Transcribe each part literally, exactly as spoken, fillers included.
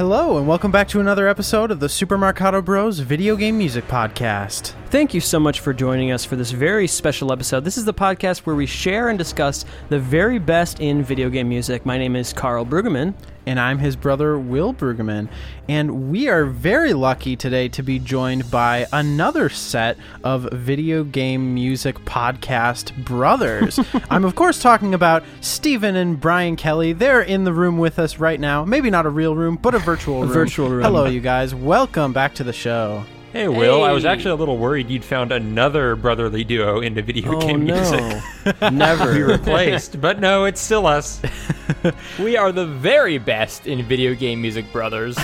Hello, and welcome back to another episode of the Super Marcato Bros Video Game Music Podcast. Thank you so much for joining us for this very special episode. This is the podcast where we share and discuss the very best in video game music. My name is Carl Brueggemann. And I'm his brother, Will Brueggemann. And we are very lucky today to be joined by another set of video game music podcast brothers. I'm, of course, talking about Stephen and Brian Kelly. They're in the room with us right now. Maybe not a real room, but a virtual room. A virtual room. Hello, you guys. Welcome back to the show. Hey, Will, Hey. I was actually a little worried you'd found another brotherly duo into video Oh, game no. music. Never. We replaced, but no, it's still us. We are the very best in video game music, brothers.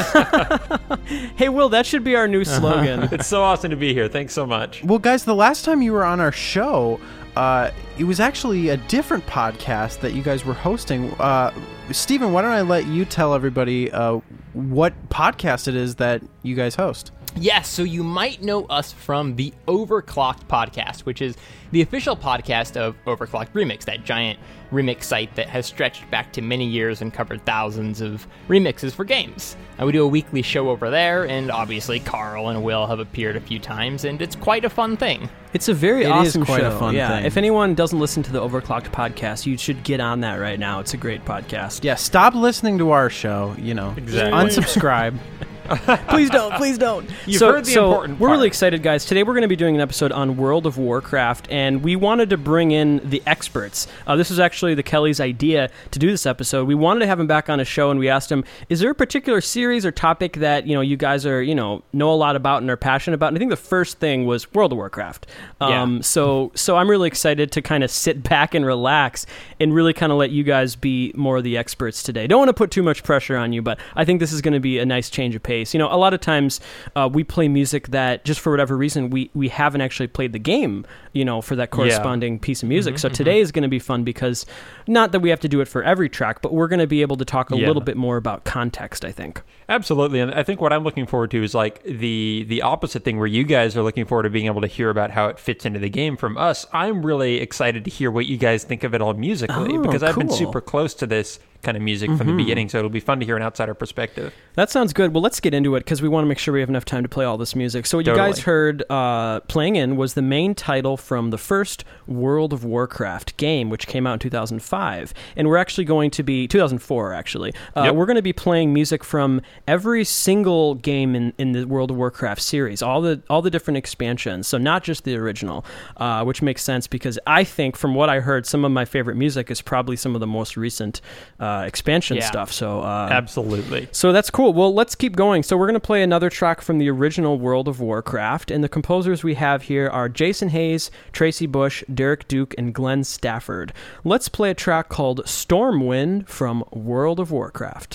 Hey, Will, that should be our new slogan. It's so awesome to be here. Thanks so much. Well, guys, the last time you were on our show, uh, it was actually a different podcast that you guys were hosting. Uh, Stephen, why don't I let you tell everybody uh, what podcast it is that you guys host? Yes, so you might know us from the Overclocked podcast, which is the official podcast of Overclocked Remix, that giant remix site that has stretched back to many years and covered thousands of remixes for games. And we do a weekly show over there, and obviously Carl and Will have appeared a few times, and it's quite a fun thing. It's a very It is awesome quite show. a fun yeah. thing. If anyone doesn't listen to the Overclocked podcast, you should get on that right now. It's a great podcast. Yeah, stop listening to our show, you know. Exactly. Unsubscribe. Please don't, please don't. You've so, heard the so important we're part. really excited, guys. Today we're going to be doing an episode on World of Warcraft, and we wanted to bring in the experts. Uh, this was actually the Kelly's idea to do this episode. We wanted to have him back on a show, and we asked him, is there a particular series or topic that, you know, you guys are, you know, know a lot about and are passionate about? And I think the first thing was World of Warcraft. Um, Yeah. So, so I'm really excited to kind of sit back and relax and really kind of let you guys be more of the experts today. Don't want to put too much pressure on you, but I think this is going to be a nice change of pace. You know, a lot of times uh, we play music that just for whatever reason we, we haven't actually played the game, you know, for that corresponding piece of music. Mm-hmm, so today is going to be fun because not that we have to do it for every track, but we're going to be able to talk a Yeah. little bit more about context, I think. Absolutely, and I think what I'm looking forward to is like the the opposite thing where you guys are looking forward to being able to hear about how it fits into the game from us. I'm really excited to hear what you guys think of it all musically Oh, because I've been cool. super close to this kind of music from the beginning, so it'll be fun to hear an outsider perspective. That sounds good. Well, let's get into it because we want to make sure we have enough time to play all this music. So what you Totally. guys heard uh, playing in was the main title from the first World of Warcraft game, which came out in two thousand five. And we're actually going to be, two thousand four actually, uh, Yep. we're going to be playing music from every single game in, in the World of Warcraft series, all the all the different expansions, so not just the original, uh, which makes sense because I think from what I heard, some of my favorite music is probably some of the most recent uh, expansion Yeah. stuff. So uh, Absolutely. so that's cool. Well, let's keep going. So we're going to play another track from the original World of Warcraft, and the composers we have here are Jason Hayes, Tracy Bush, Derek Duke, and Glenn Stafford. Let's play a track called Stormwind from World of Warcraft.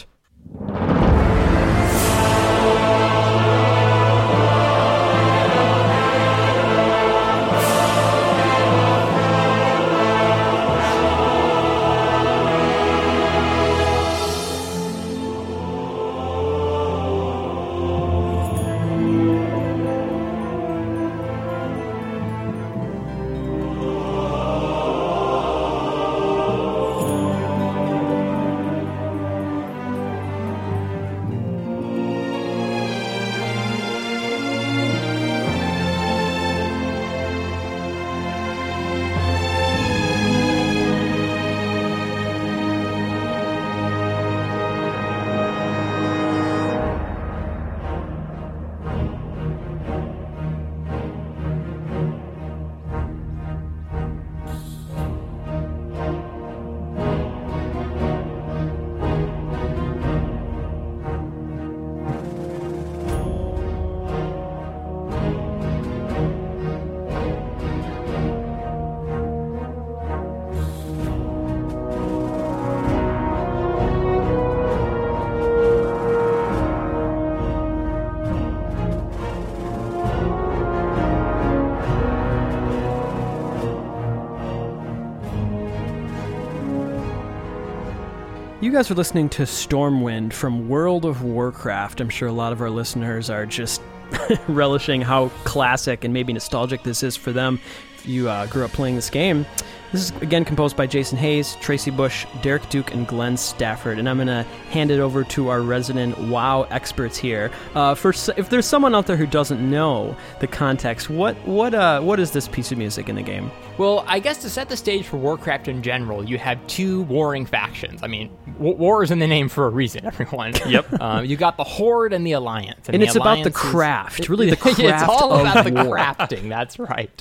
You guys are listening to Stormwind from World of Warcraft. I'm sure a lot of our listeners are just relishing how classic and maybe nostalgic this is for them if you uh, grew up playing this game. This is, again, composed by Jason Hayes, Tracy Bush, Derek Duke, and Glenn Stafford. And I'm going to hand it over to our resident WoW experts here. Uh, for if there's someone out there who doesn't know the context, what what uh, what is this piece of music in the game? Well, I guess to set the stage for Warcraft in general, you have two warring factions. I mean, w- war is in the name for a reason, everyone. Yep. Um, you got the Horde and the Alliance. And, and the it's about the Alliance is- craft, really the craft It's all of about the war. crafting, that's right.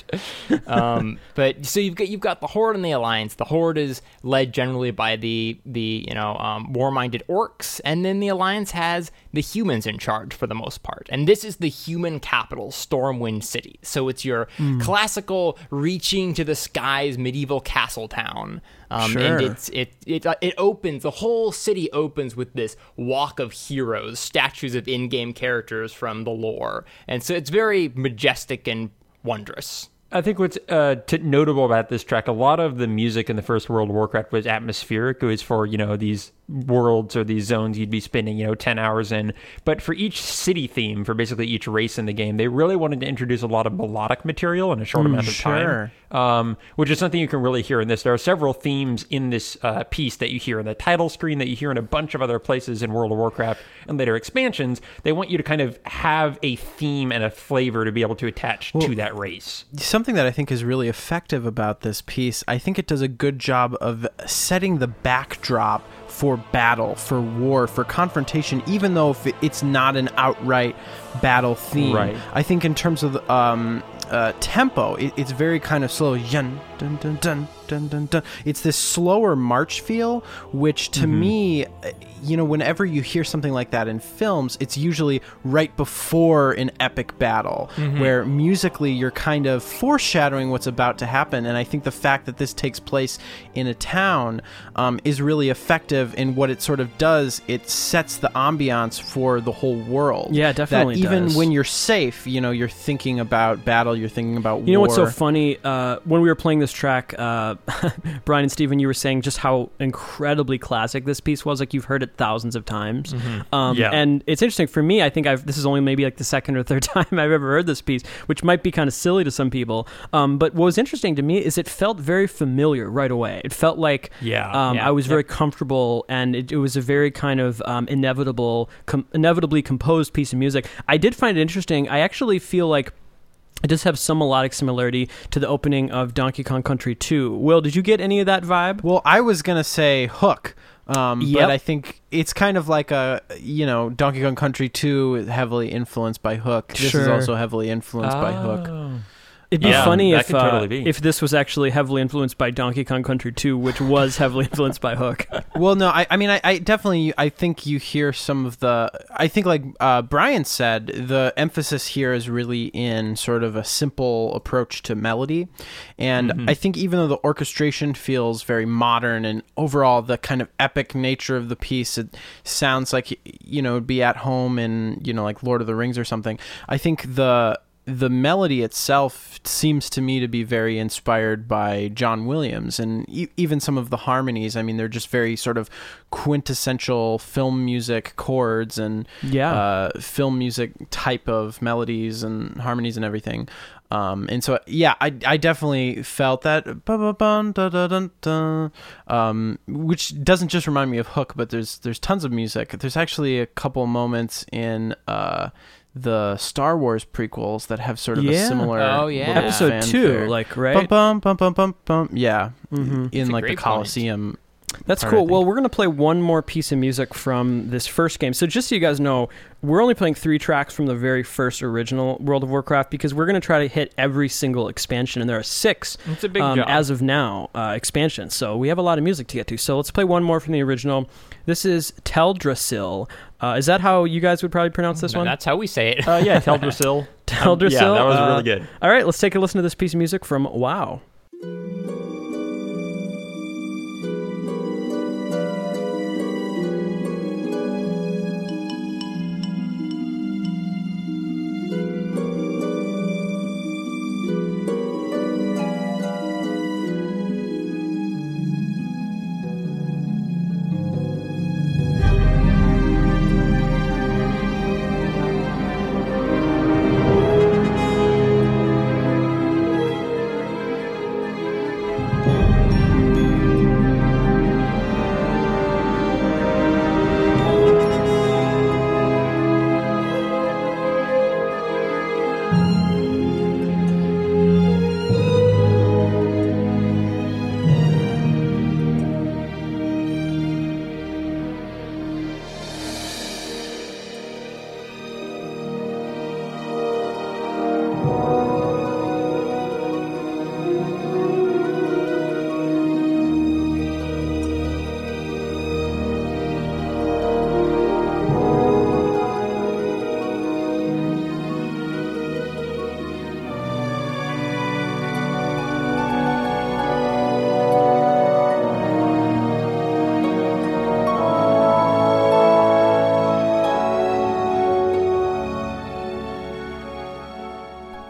Um, but so you've got you've got the Horde and the Alliance. The Horde is led generally by the, the you know, um, war-minded orcs, and then the Alliance has the humans in charge for the most part. And this is the human capital, Stormwind City. So it's your Mm. classical reaching to the skies medieval castle town. Um, Sure. And it's it it uh, it opens, the whole city opens with this walk of heroes, statues of in-game characters from the lore, and so it's very majestic and wondrous. I think what's uh, t- notable about this track, a lot of the music in the first World of Warcraft was atmospheric. It was for, you know, these worlds or these zones you'd be spending, you know, ten hours in. But for each city theme, for basically each race in the game, they really wanted to introduce a lot of melodic material in a short amount of sure. time, um, which is something you can really hear in this. There are several themes in this uh, piece that you hear in the title screen, that you hear in a bunch of other places in World of Warcraft and later expansions. They want you to kind of have a theme and a flavor to be able to attach to that race. Something that I think is really effective about this piece, I think it does a good job of setting the backdrop for battle, for war, for confrontation, even though if it, it's not an outright battle theme. Right. I think in terms of the, um, uh, tempo, it, it's very kind of slow. Dun, dun, dun, dun, dun, dun, dun. It's this slower march feel, which to Mm-hmm. me, you know, whenever you hear something like that in films, it's usually right before an epic battle, Mm-hmm. where musically you're kind of foreshadowing what's about to happen. And I think the fact that this takes place in a town um, is really effective in what it sort of does. It sets the ambiance for the whole world. Yeah, it definitely That even does. when you're safe, you know, you're thinking about battle, you're thinking about war. You know what's so funny? Uh, when we were playing this track, uh, Brian and Steven, you were saying just how incredibly classic this piece was. Like, you've heard it thousands of times. Um, Yeah. And it's interesting for me. I think I've this is only maybe like the second or third time I've ever heard this piece, which might be kind of silly to some people. Um, but what was interesting to me is it felt very familiar right away. It felt like Yeah. um, Yeah. I was very comfortable, and it, it was a very kind of um, inevitable, com- inevitably composed piece of music. I did find it interesting. I actually feel like it does have some melodic similarity to the opening of Donkey Kong Country two. Will, did you get any of that vibe? Well, I was going to say Hook. Um, Yep. But I think it's kind of like a, you know, Donkey Kong Country two is heavily influenced by Hook. This is Sure. also heavily influenced by Hook. Oh. It'd be Yeah, funny that if could uh, totally be. if this was actually heavily influenced by Donkey Kong Country two, which was heavily influenced by Hook. Well, no, I, I mean, I, I definitely, I think you hear some of the, I think like uh, Brian said, the emphasis here is really in sort of a simple approach to melody. And Mm-hmm. I think even though the orchestration feels very modern and overall the kind of epic nature of the piece, it sounds like, you know, it'd be at home in, you know, like Lord of the Rings or something. I think the, the melody itself seems to me to be very inspired by John Williams, and e- even some of the harmonies. I mean, they're just very sort of quintessential film music chords and Yeah. uh, film music type of melodies and harmonies and everything. Um, and so, yeah, I, I definitely felt that, ba-ba-bum, da-da-dun-dun, um, which doesn't just remind me of Hook, but there's there's tons of music. There's actually a couple moments in uh, the Star Wars prequels that have sort of Yeah. a similar Oh, yeah. little Episode fanfare. two, like, right? Bum, bum, bum, bum, bum. Yeah, Mhm. in a like the great point. Coliseum. That's part, I cool. think. Well, we're going to play one more piece of music from this first game. So just so you guys know, we're only playing three tracks from the very first original World of Warcraft because we're going to try to hit every single expansion, and there are six It's a big um, job. as of now uh, expansions. So we have a lot of music to get to. So let's play one more from the original. This is Teldrassil. Uh, is that how you guys would probably pronounce this No, one? that's how we say it. Uh, yeah, Teldrassil. Teldrassil. Yeah, that was Uh, really good. All right, let's take a listen to this piece of music from WoW.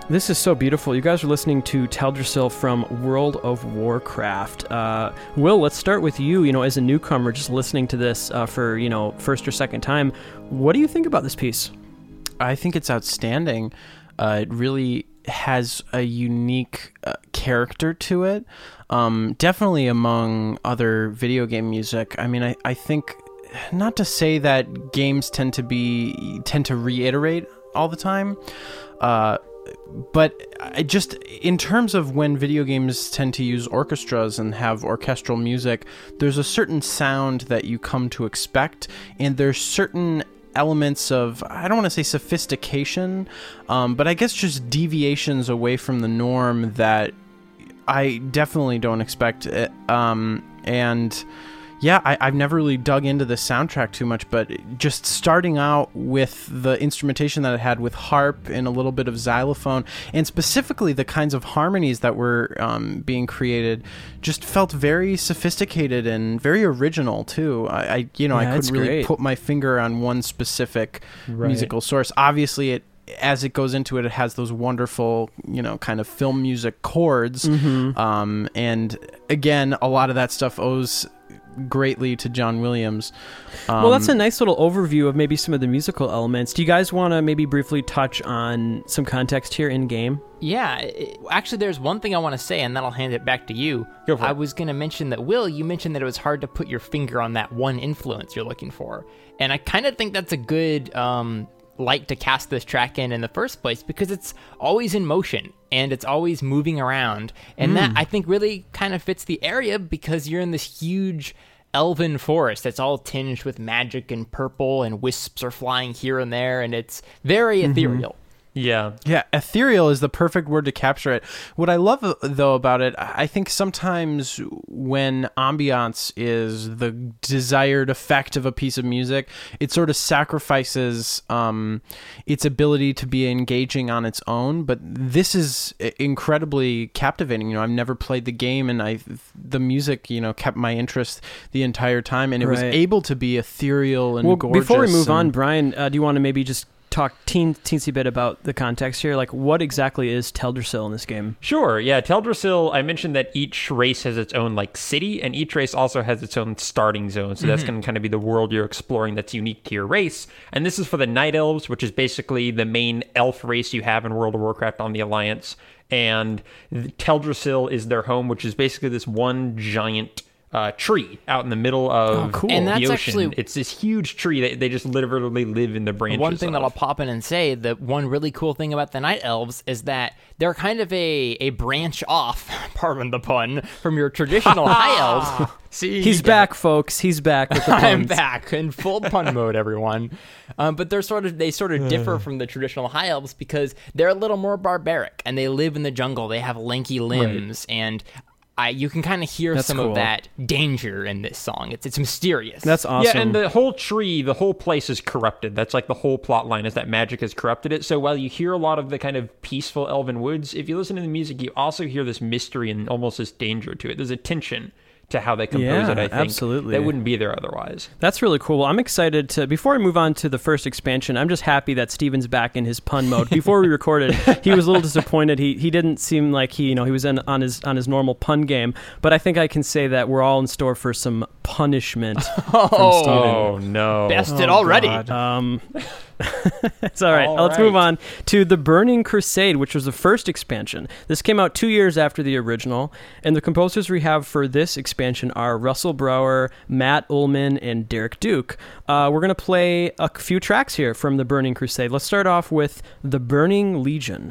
This is so beautiful. You guys are listening to Teldrassil from World of Warcraft. Uh, Will, let's start with you. You know, as a newcomer, just listening to this uh, for, you know, first or second time, what do you think about this piece? I think it's outstanding. Uh, it really has a unique uh, character to it. Um, definitely among other video game music. I mean, I, I think, not to say that games tend to be, tend to reiterate all the time, uh, but I just, in terms of when video games tend to use orchestras and have orchestral music, there's a certain sound that you come to expect, and there's certain elements of, I don't want to say sophistication, um, but I guess just deviations away from the norm that I definitely don't expect. Um, and yeah, I, I've never really dug into the soundtrack too much, but just starting out with the instrumentation that it had with harp and a little bit of xylophone, and specifically the kinds of harmonies that were um, being created, just felt very sophisticated and very original too. I, I you know, Yeah, I that's couldn't really great. put my finger on one specific Right. musical source. Obviously, it as it goes into it, it has those wonderful, you know, kind of film music chords, Mm-hmm. um, and again, a lot of that stuff owes greatly to John Williams. Um, Well, that's a nice little overview of maybe some of the musical elements. Do you guys want to maybe briefly touch on some context here in game? Yeah, it, actually, there's one thing I want to say, and then I'll hand it back to you. Go for I it. was going to mention that, Will, you mentioned that it was hard to put your finger on that one influence you're looking for. And I kind of think that's a good um, light to cast this track in in the first place, because it's always in motion, and it's always moving around. And that, I think, really kind of fits the area, because you're in this huge elven forest that's all tinged with magic and purple, and wisps are flying here and there, and it's very ethereal. Yeah. Yeah, ethereal is the perfect word to capture it. What I love, uh, though, about it, I think sometimes when ambiance is the desired effect of a piece of music, it sort of sacrifices um, its ability to be engaging on its own. But this is i- incredibly captivating. You know, I've never played the game, and I the music, you know, kept my interest the entire time, and it was Right. able to be ethereal and Well, gorgeous. before we move on, and- Brian, uh, do you want to maybe just talk teen, teensy bit about the context here? Like, what exactly is Teldrassil in this game? Sure, yeah. Teldrassil, I mentioned that each race has its own like city, and each race also has its own starting zone. So that's going to kind of be the world you're exploring that's unique to your race. And this is for the Night Elves, which is basically the main elf race you have in World of Warcraft on the Alliance. And Teldrassil is their home, which is basically this one giant uh, tree out in the middle of Oh, cool. And the that's ocean. actually- It's this huge tree that they just literally live in the branches One thing of. that I'll pop in and say, that one really cool thing about the Night Elves is that they're kind of a, a branch off, pardon the pun, from your traditional High Elves. See, He's you get back, folks. He's back with the puns. I'm back in full pun mode, everyone. Um, but they're sort of they sort of differ from the traditional High Elves because they're a little more barbaric, and they live in the jungle. They have lanky limbs, and I, you can kind of hear That's some cool. of that danger in this song. It's it's mysterious. That's awesome. Yeah, and the whole tree, the whole place is corrupted. That's like the whole plot line, is that magic has corrupted it. So while you hear a lot of the kind of peaceful elven woods, if you listen to the music, you also hear this mystery and almost this danger to it. There's a tension to how they compose Yeah, it, I think. absolutely. That wouldn't be there otherwise. That's really cool. I'm excited to, before I move on to the first expansion, I'm just happy that Steven's back in his pun mode. Before we recorded, he was a little disappointed. He he didn't seem like he, you know, he was in, on his on his normal pun game, but I think I can say that we're all in store for some punishment from Oh. Steven. Oh, no. bested Oh, already. God. Um, it's all right. All Let's move right. on to The Burning Crusade, which was the first expansion. This came out two years after the original, and the composers we have for this expansion are Russell Brower, Matt Ullman, and Derek Duke. Uh, we're going to play a few tracks here from The Burning Crusade. Let's start off with The Burning Legion.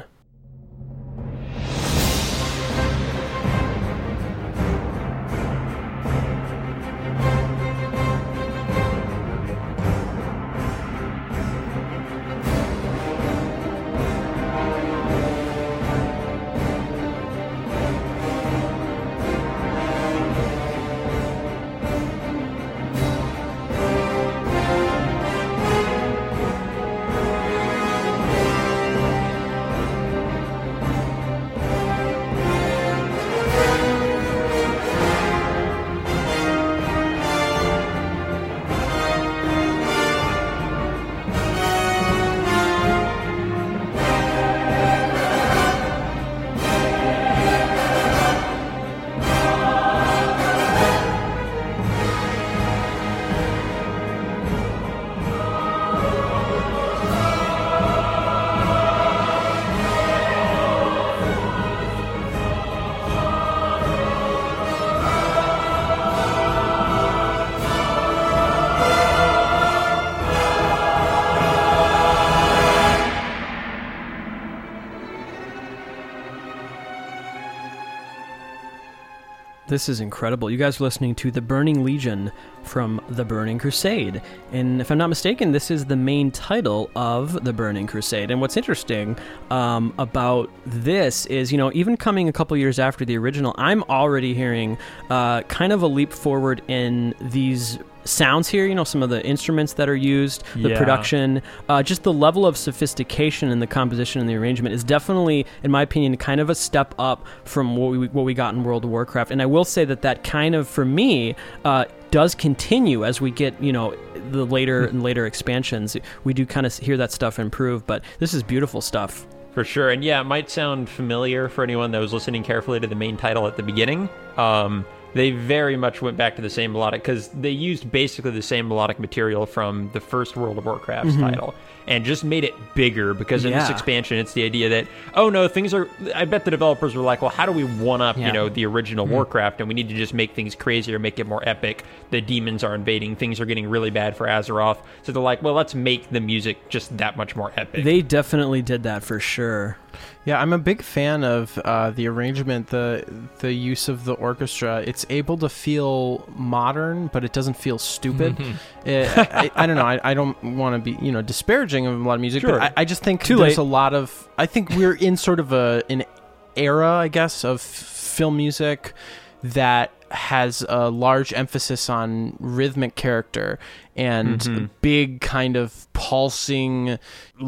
This is incredible. You guys are listening to The Burning Legion from The Burning Crusade. And if I'm not mistaken, this is the main title of The Burning Crusade. And what's interesting um, about this is, you know, even coming a couple years after the original, I'm already hearing uh, kind of a leap forward in these sounds here, you know, some of the instruments that are used, the Yeah. production, uh, just the level of sophistication in the composition and the arrangement is definitely, in my opinion, kind of a step up from what we what we got in World of Warcraft. And I will say that that kind of, for me, uh, does continue as we get, you know, the later and later expansions. We do kind of hear that stuff improve, but this is beautiful stuff. For sure. And yeah, it might sound familiar for anyone that was listening carefully to the main title at the beginning. Um, they very much went back to the same melodic, because they used basically the same melodic material from the first World of Warcraft Mm-hmm. title and just made it bigger, because in this Yeah. expansion, it's the idea that, oh no, things are, I bet the developers were like, well, how do we one up, Yeah. you know, the original Mm-hmm. Warcraft, and we need to just make things crazier, make it more epic. The demons are invading, things are getting really bad for Azeroth. So they're like, well, let's make the music just that much more epic. They definitely did that for sure. Yeah, I'm a big fan of uh, the arrangement, the the use of the orchestra. It's able to feel modern, but it doesn't feel stupid. It- I, I don't know. I, I don't want to be, you know, disparaging of a lot of music, Sure. but I, I just think Too there's late. a lot of. I think we're in sort of a an era, I guess, of film music that has a large emphasis on rhythmic character and Mhm. big kind of pulsing,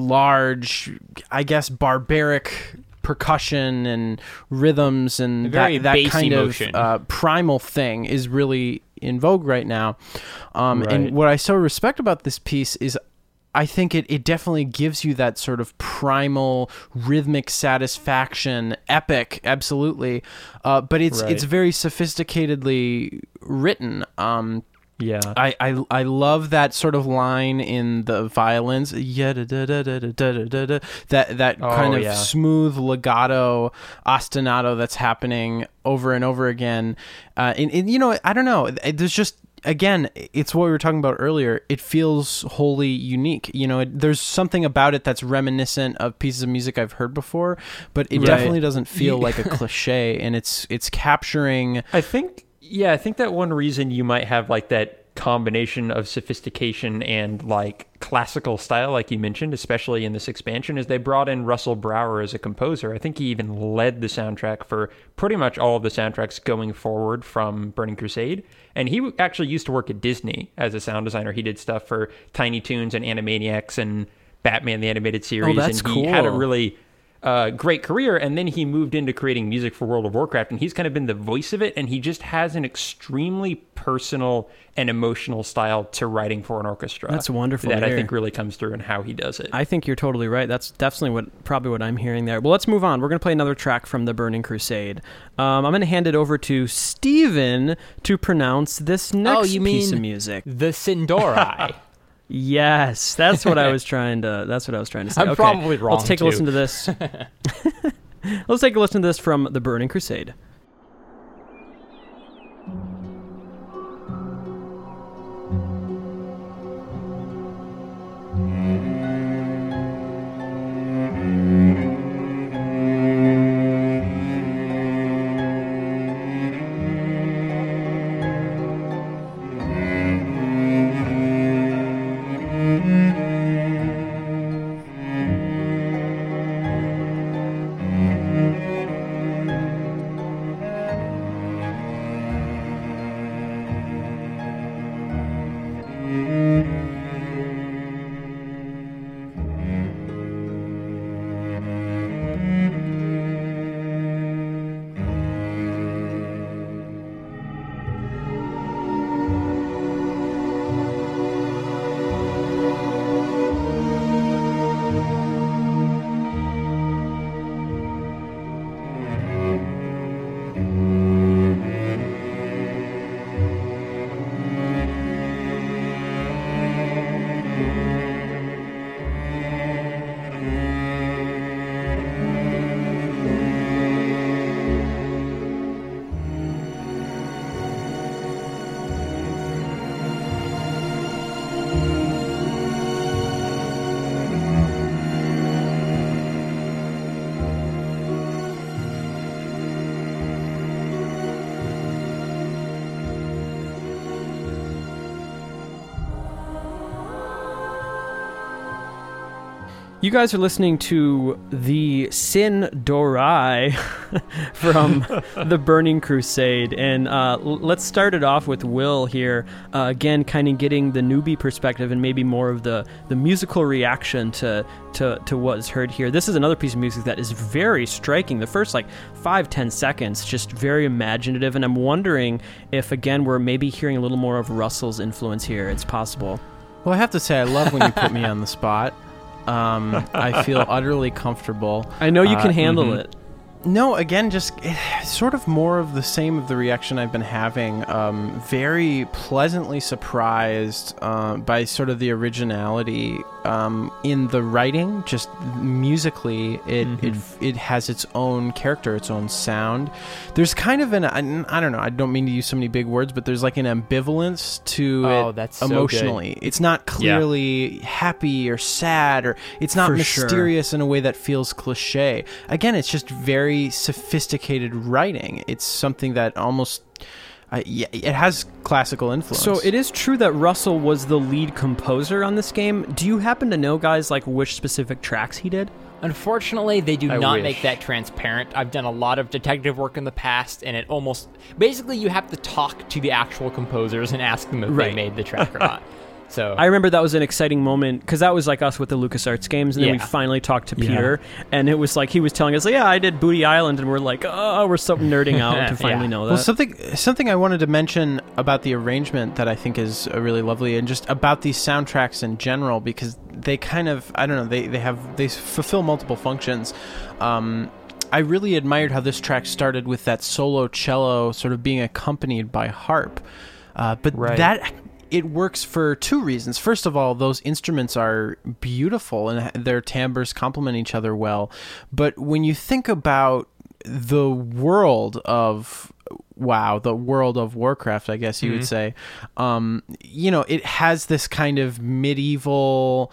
large, I guess, barbaric percussion and rhythms, and A very that, that bassy kind motion. of uh, primal thing is really in vogue right now. Um, Right. And what I so respect about this piece is I think it, it definitely gives you that sort of primal rhythmic satisfaction, epic, absolutely. Uh, but it's Right. it's very sophisticatedly written. Um, yeah. I, I I love that sort of line in the violins, yeah, da, da, da, da, da, da, da, da, that that Oh, kind of yeah. smooth legato ostinato that's happening over and over again. Uh, and, and you know, I don't know. It- There's just again, it's what we were talking about earlier. It feels wholly unique. You know, it, there's something about it that's reminiscent of pieces of music I've heard before, but it Right. definitely doesn't feel like a cliche. And it's it's capturing. I think, yeah, I think that one reason you might have like that combination of sophistication and like classical style, like you mentioned, especially in this expansion, is they brought in Russell Brower as a composer. I think he even led the soundtrack for pretty much all of the soundtracks going forward from Burning Crusade. And he actually used to work at Disney as a sound designer. He did stuff for Tiny Toons and Animaniacs and Batman the Animated Series. that's and he had a cool. really uh, great career, and then he moved into creating music for World of Warcraft, and he's kind of been the voice of it, and he just has an extremely personal and emotional style to writing for an orchestra. That's wonderful That to I hear. think really comes through in how he does it. I think you're totally right. That's definitely what probably what I'm hearing there. Well, let's move on. We're going to play another track from The Burning Crusade. Um, I'm going to hand it over to Steven to pronounce this next Oh, you piece of mean- music. The Sindorai. Yes, that's what I was trying to. That's what I was trying to say. I'm Okay, probably wrong, Let's take too. a listen to this. Let's take a listen to this from The Burning Crusade. You guys are listening to the Sin Dorai from the Burning Crusade, and uh, l- let's start it off with Will here. Uh, again, kind of getting the newbie perspective and maybe more of the, the musical reaction to, to to what is heard here. This is another piece of music that is very striking. The first like five ten seconds, just very imaginative, and I'm wondering if again we're maybe hearing a little more of Russell's influence here. It's possible. Well, I have to say, I love when you put me on the spot. Um, I feel utterly comfortable. I know you can Uh, handle mhm. it. No, again, just eh, sort of more of the same of the reaction I've been having. Um, very pleasantly surprised uh, by sort of the originality um, in the writing. Just musically, it, Mm-hmm. it it has its own character, its own sound. There's kind of an I, I don't know. I don't mean to use so many big words, but there's like an ambivalence to Oh, it that's so good. emotionally. It's not clearly happy or sad, or it's not For sure. mysterious in a way that feels cliche. Again, it's just very sophisticated writing. It's something that almost uh, yeah, it has classical influence. So it is true that Russell was the lead composer on this game. Do you happen to know, guys, like which specific tracks he did? Unfortunately, they do I not wish. make that transparent. I've done a lot of detective work in the past, and it almost... Basically, you have to talk to the actual composers and ask them if Right. they made the track or not. So I remember that was an exciting moment because that was like us with the LucasArts games, and then we Yeah. finally talked to Yeah. Peter, and it was like he was telling us, "Yeah, I did Booty Island," and we're like, "Oh, we're so nerding out to finally Yeah. know that." Well, something something I wanted to mention about the arrangement that I think is uh, really lovely, and just about these soundtracks in general, because they kind of I don't know they they have they fulfill multiple functions. Um, I really admired how this track started with that solo cello sort of being accompanied by harp, uh, but Right. that. It works for two reasons. First of all, those instruments are beautiful and their timbres complement each other well. But when you think about the world of WoW, the world of Warcraft, I guess you would say, um, you know, it has this kind of medieval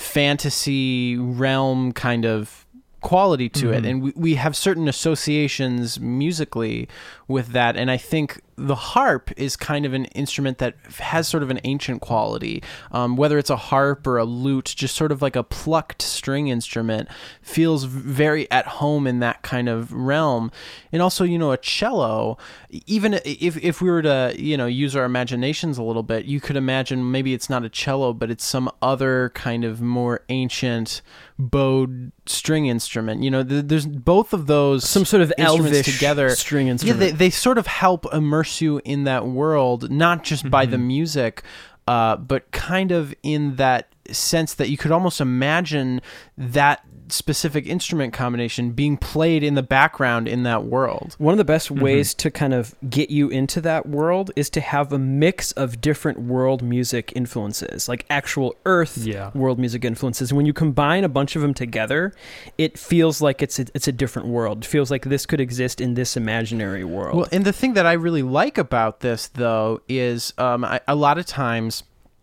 fantasy realm kind of quality to it, and we, we have certain associations musically with that, and I think the harp is kind of an instrument that has sort of an ancient quality, um, whether it's a harp or a lute, just sort of like a plucked string instrument, feels very at home in that kind of realm. And also, you know, a cello, even if, if we were to, you know, use our imaginations a little bit, you could imagine maybe it's not a cello, but it's some other kind of more ancient bowed string instrument. You know, th- there's both of those Some sort of instruments elvish together. string Yeah, instrument. they, they sort of help immerse you in that world, not just by the music, uh, but kind of in that sense that you could almost imagine that specific instrument combination being played in the background in that world. One of the best ways to kind of get you into that world is to have a mix of different world music influences, like actual Earth Yeah. world music influences. When you combine a bunch of them together, it feels like it's a, it's a different world. It feels like this could exist in this imaginary world. Well, and the thing that I really like about this, though, is um, I, a lot of times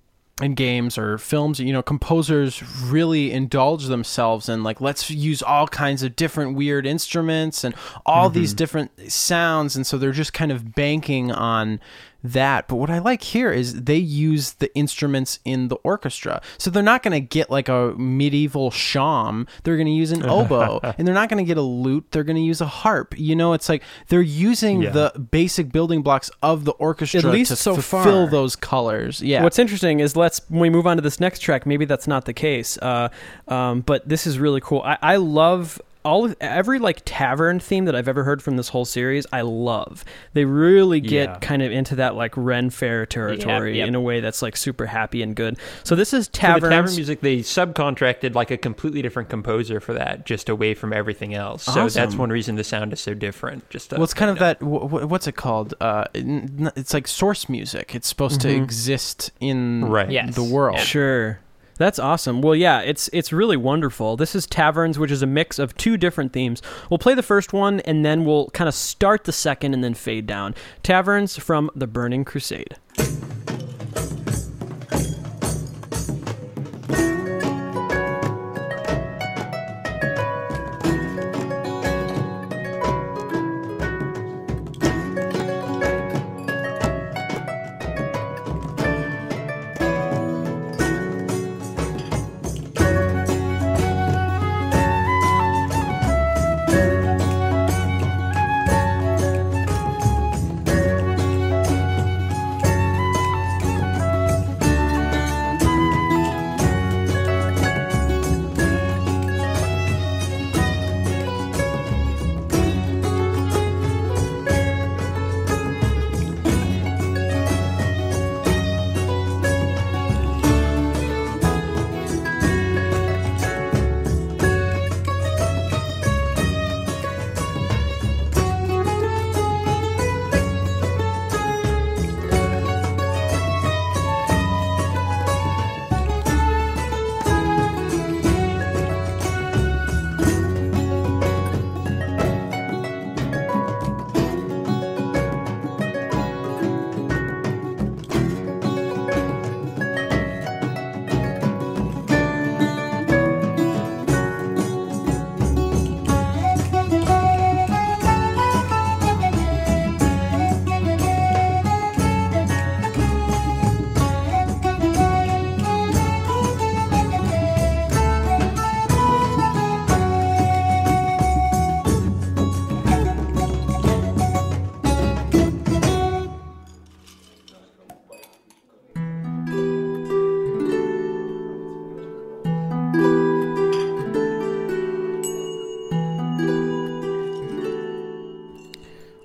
in games or films, you know, composers really indulge themselves in, like, let's use all kinds of different weird instruments and all these different sounds, and so they're just kind of banking on that. But what I like here is they use the instruments in the orchestra. So they're not going to get like a medieval shawm. They're going to use an oboe. And they're not going to get a lute. They're going to use a harp. You know, it's like they're using Yeah. the basic building blocks of the orchestra At least to so fulfill far. those colors. Yeah. What's interesting is let's when we move on to this next track, maybe that's not the case. Uh, um, but this is really cool. I, I love all of, every like tavern theme that I've ever heard from this whole series. I love. They really get Yeah. kind of into that like Ren Fair territory yep. in a way that's like super happy and good. So this is For the taverns. tavern music, they subcontracted like a completely different composer for that, just away from everything else. So that's Awesome. one reason the sound is so different. Just to, Well, it's kind you of know. that. wh- wh- What's it called? Uh, n- n- it's like source music. It's supposed to exist in Right. Yes. the world. Sure. That's awesome. Well, yeah, it's it's really wonderful. This is Taverns, which is a mix of two different themes. We'll play the first one, and then we'll kind of start the second and then fade down. Taverns from the Burning Crusade.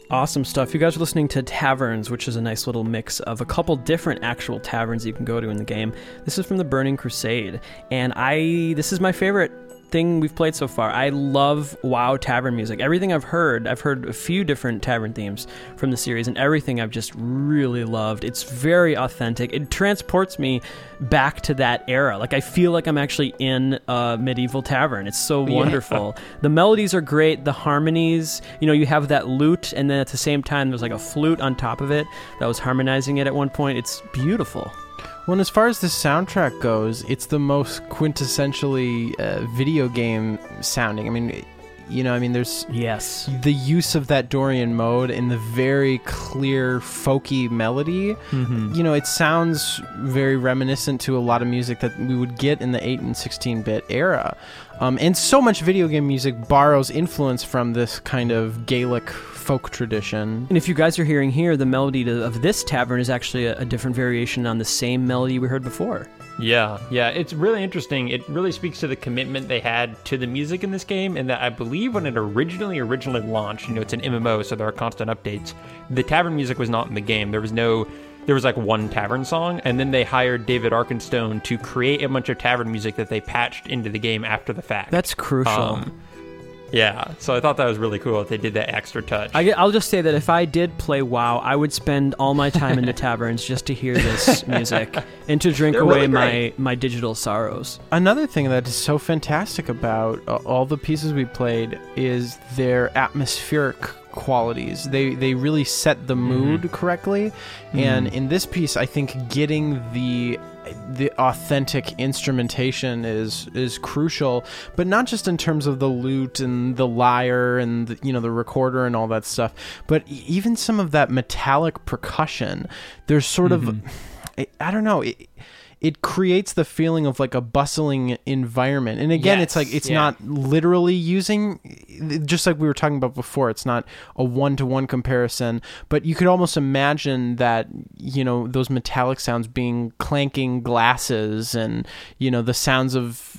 Awesome stuff. You guys are listening to Taverns, which is a nice little mix of a couple different actual taverns you can go to in the game. This is from the Burning Crusade, and I this is my favorite thing we've played so far. I love WoW tavern music. Everything I've heard, I've heard a few different tavern themes from the series, and everything I've just really loved. It's very authentic. It transports me back to that era. Like, I feel like I'm actually in a medieval tavern. It's so wonderful. Yeah. The melodies are great. The harmonies, you know, you have that lute, and then at the same time there's like a flute on top of it that was harmonizing it at one point. It's beautiful. Well, and as far as the soundtrack goes, it's the most quintessentially uh, video game sounding. I mean, you know, I mean, there's yes the use of that Dorian mode in the very clear, folky melody. Mm-hmm. You know, it sounds very reminiscent to a lot of music that we would get in the eight and sixteen-bit era. Um, and so much video game music borrows influence from this kind of Gaelic folk tradition. And if you guys are hearing here, the melody to, of this tavern is actually a, a different variation on the same melody we heard before. Yeah, yeah, it's really interesting. It really speaks to the commitment they had to the music in this game, and that I believe when it originally originally launched, you know, it's an M M O, so there are constant updates. The tavern music was not in the game. There was no, there was like one tavern song, and then they hired David Arkenstone to create a bunch of tavern music that they patched into the game after the fact. That's crucial. Um, Yeah, so I thought that was really cool that they did that extra touch. I, I'll just say that if I did play WoW, I would spend all my time in the taverns just to hear this music and to drink They're away really my, my digital sorrows. Another thing that is so fantastic about uh, all the pieces we played is their atmospheric qualities. They they really set the mood mm-hmm. correctly, mm-hmm. and in this piece, I think getting the the authentic instrumentation is is crucial, but not just in terms of the lute and the lyre and the, you know, the recorder and all that stuff, but even some of that metallic percussion. There's sort mm-hmm. of, I don't know. It, It creates the feeling of like a bustling environment. And again, yes, it's like, it's yeah. not literally using, just like we were talking about before, it's not a one-to-one comparison, but you could almost imagine that, you know, those metallic sounds being clanking glasses and, you know, the sounds of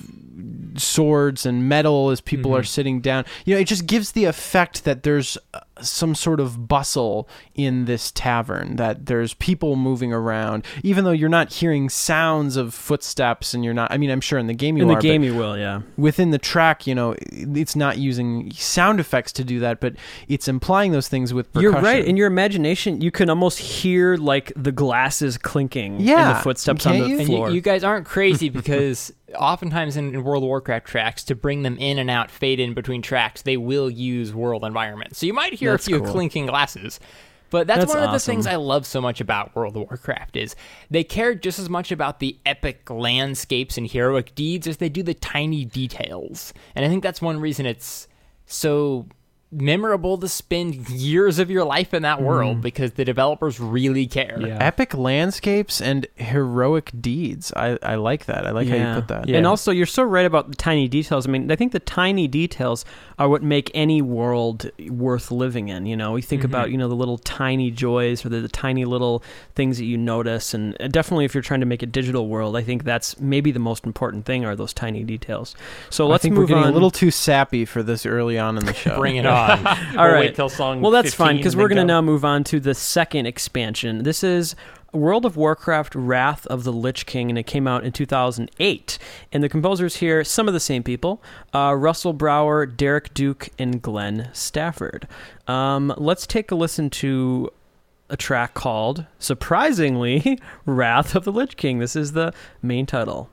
swords and metal as people mm-hmm. are sitting down. You know, it just gives the effect that there's some sort of bustle in this tavern, that there's people moving around, even though you're not hearing sounds of footsteps, and you're not, I mean, I'm sure in the game you in are. In the game but you will, yeah. Within the track, you know, it's not using sound effects to do that, but it's implying those things with percussion. You're right. In your imagination, you can almost hear, like, the glasses clinking yeah. and the footsteps Can't on the you? floor. And you, you guys aren't crazy because oftentimes in, in World of Warcraft tracks, to bring them in and out, fade in between tracks, they will use world environments. So you might hear That's a few cool. clinking glasses. But that's, That's one of the awesome. things I love so much about World of Warcraft is they care just as much about the epic landscapes and heroic deeds as they do the tiny details. And I think that's one reason it's so memorable to spend years of your life in that world, mm. because the developers really care. Yeah. Epic landscapes and heroic deeds. I, I like that. I like yeah. how you put that. Yeah. And also, you're so right about the tiny details. I mean, I think the tiny details are what make any world worth living in. You know, we think mm-hmm. about, you know, the little tiny joys or the, the tiny little things that you notice. And definitely if you're trying to make a digital world, I think that's maybe the most important thing, are those tiny details. So let's I think move we're getting on. a little too sappy for this early on in the show. Bring it on. All we'll right. Wait till song well, that's fine, because we're going to go. now move on to the second expansion. This is World of Warcraft Wrath of the Lich King, and it came out in two thousand eight. And the composers here, some of the same people, uh, Russell Brower, Derek Duke, and Glenn Stafford. Um, let's take a listen to a track called, surprisingly, Wrath of the Lich King. This is the main title.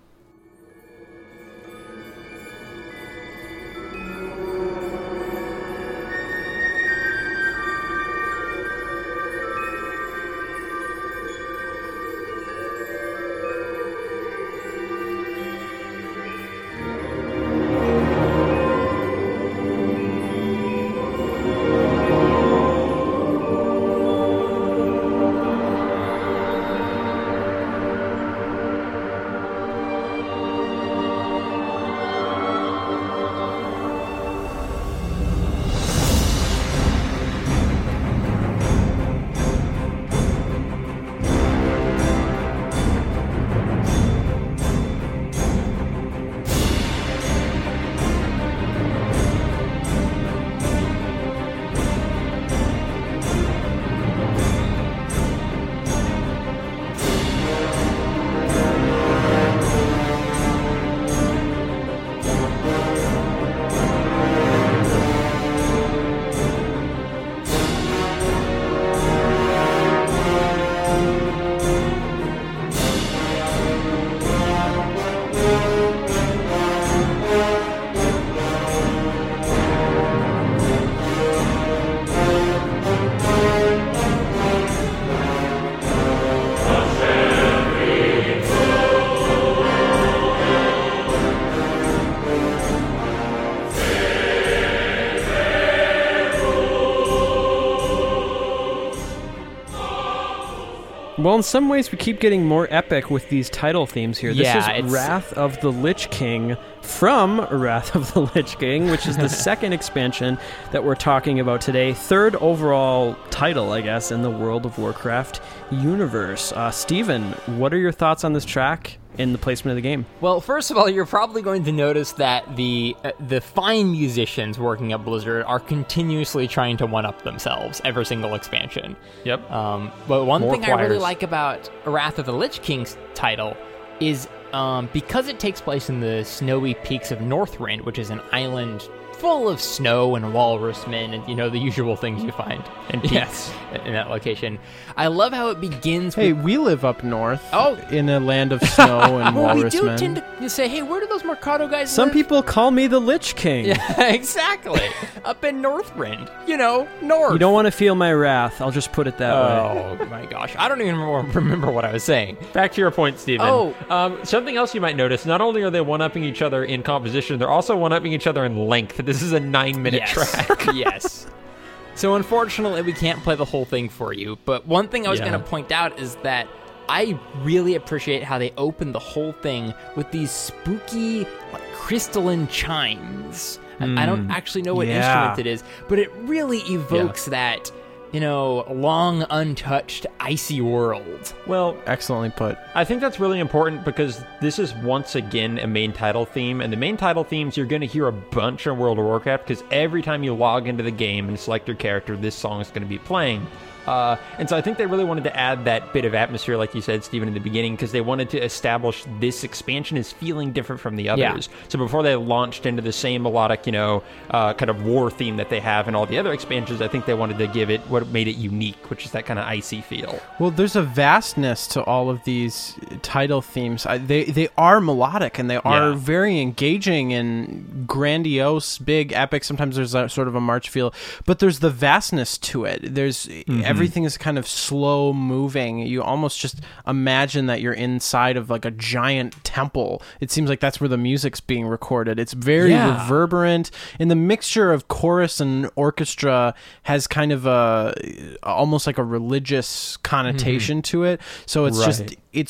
Well, in some ways, we keep getting more epic with these title themes here. This Yeah, is it's- Wrath of the Lich King from Wrath of the Lich King, which is the second expansion that we're talking about today. Third overall title, I guess, in the World of Warcraft universe. Uh, Steven, what are your thoughts on this track in the placement of the game? Well, first of all, you're probably going to notice that the uh, the fine musicians working at Blizzard are continuously trying to one-up themselves every single expansion. Yep. Um, but one More thing I really choirs. like about Wrath of the Lich King's title is um, because it takes place in the snowy peaks of Northrend, which is an island full of snow and walrusmen and, you know, the usual things you find And yes, in that location. I love how it begins Hey, with... we live up north. Oh. in a land of snow and Well, we walrus do men. tend to say, hey, where do those Mercado guys Some live? people call me the Lich King. Yeah, exactly. Up in Northrend. You know, north. You don't want to feel my wrath. I'll just put it that way. Oh, my gosh. I don't even remember, remember what I was saying. Back to your point, Stephen. Oh. Um, something else you might notice, not only are they one-upping each other in composition, they're also one-upping each other in length. This is a nine-minute Yes. track. Yes. So unfortunately, we can't play the whole thing for you. But one thing I was Yeah. going to point out is that I really appreciate how they open the whole thing with these spooky, like, crystalline chimes. And I don't actually know what Yeah. instrument it is, but it really evokes that, you know, long untouched icy world. Well, Excellently put. I think that's really important because this is once again a main title theme, and the main title themes you're going to hear a bunch in World of Warcraft because every time you log into the game and select your character, this song is going to be playing. Uh, and so I think they really wanted to add that bit of atmosphere, like you said, Stephen, in the beginning, because they wanted to establish this expansion is feeling different from the others. So before they launched into the same melodic, you know, uh, kind of war theme that they have in all the other expansions, I think they wanted to give it what made it unique, which is that kind of icy feel. Well, there's a vastness to all of these title themes. I, they they are melodic and they are Yeah. very engaging and grandiose, big, epic. Sometimes there's a sort of a march feel, but there's the vastness to it. There's everything is kind of slow moving. You almost just imagine that you're inside of like a giant temple. It seems like that's where the music's being recorded. It's very Yeah. reverberant, and the mixture of chorus and orchestra has kind of a almost like a religious connotation to it. So it's just Right. it's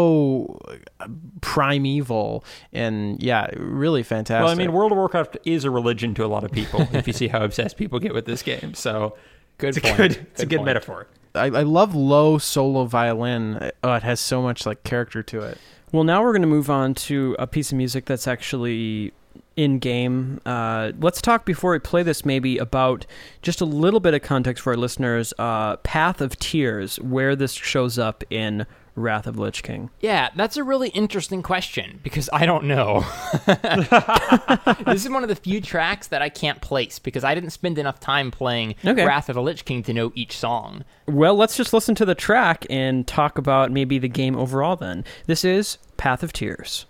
so primeval and yeah, really fantastic. Well, I mean, World of Warcraft is a religion to a lot of people, if you see how obsessed people get with this game. So Good it's a point. good, it's a Good good point. metaphor. I, I love low solo violin. Oh, it has so much like character to it. Well, now we're going to move on to a piece of music that's actually in game. Uh, let's talk before we play this, maybe about just a little bit of context for our listeners. Uh, Path of Tears, where this shows up in Wrath of Lich King. Yeah, that's a really interesting question because I don't know. This is one of the few tracks that I can't place because I didn't spend enough time playing Okay. Wrath of the Lich King to know each song. Well, let's just listen to the track and talk about maybe the game overall then. This is Path of Tears.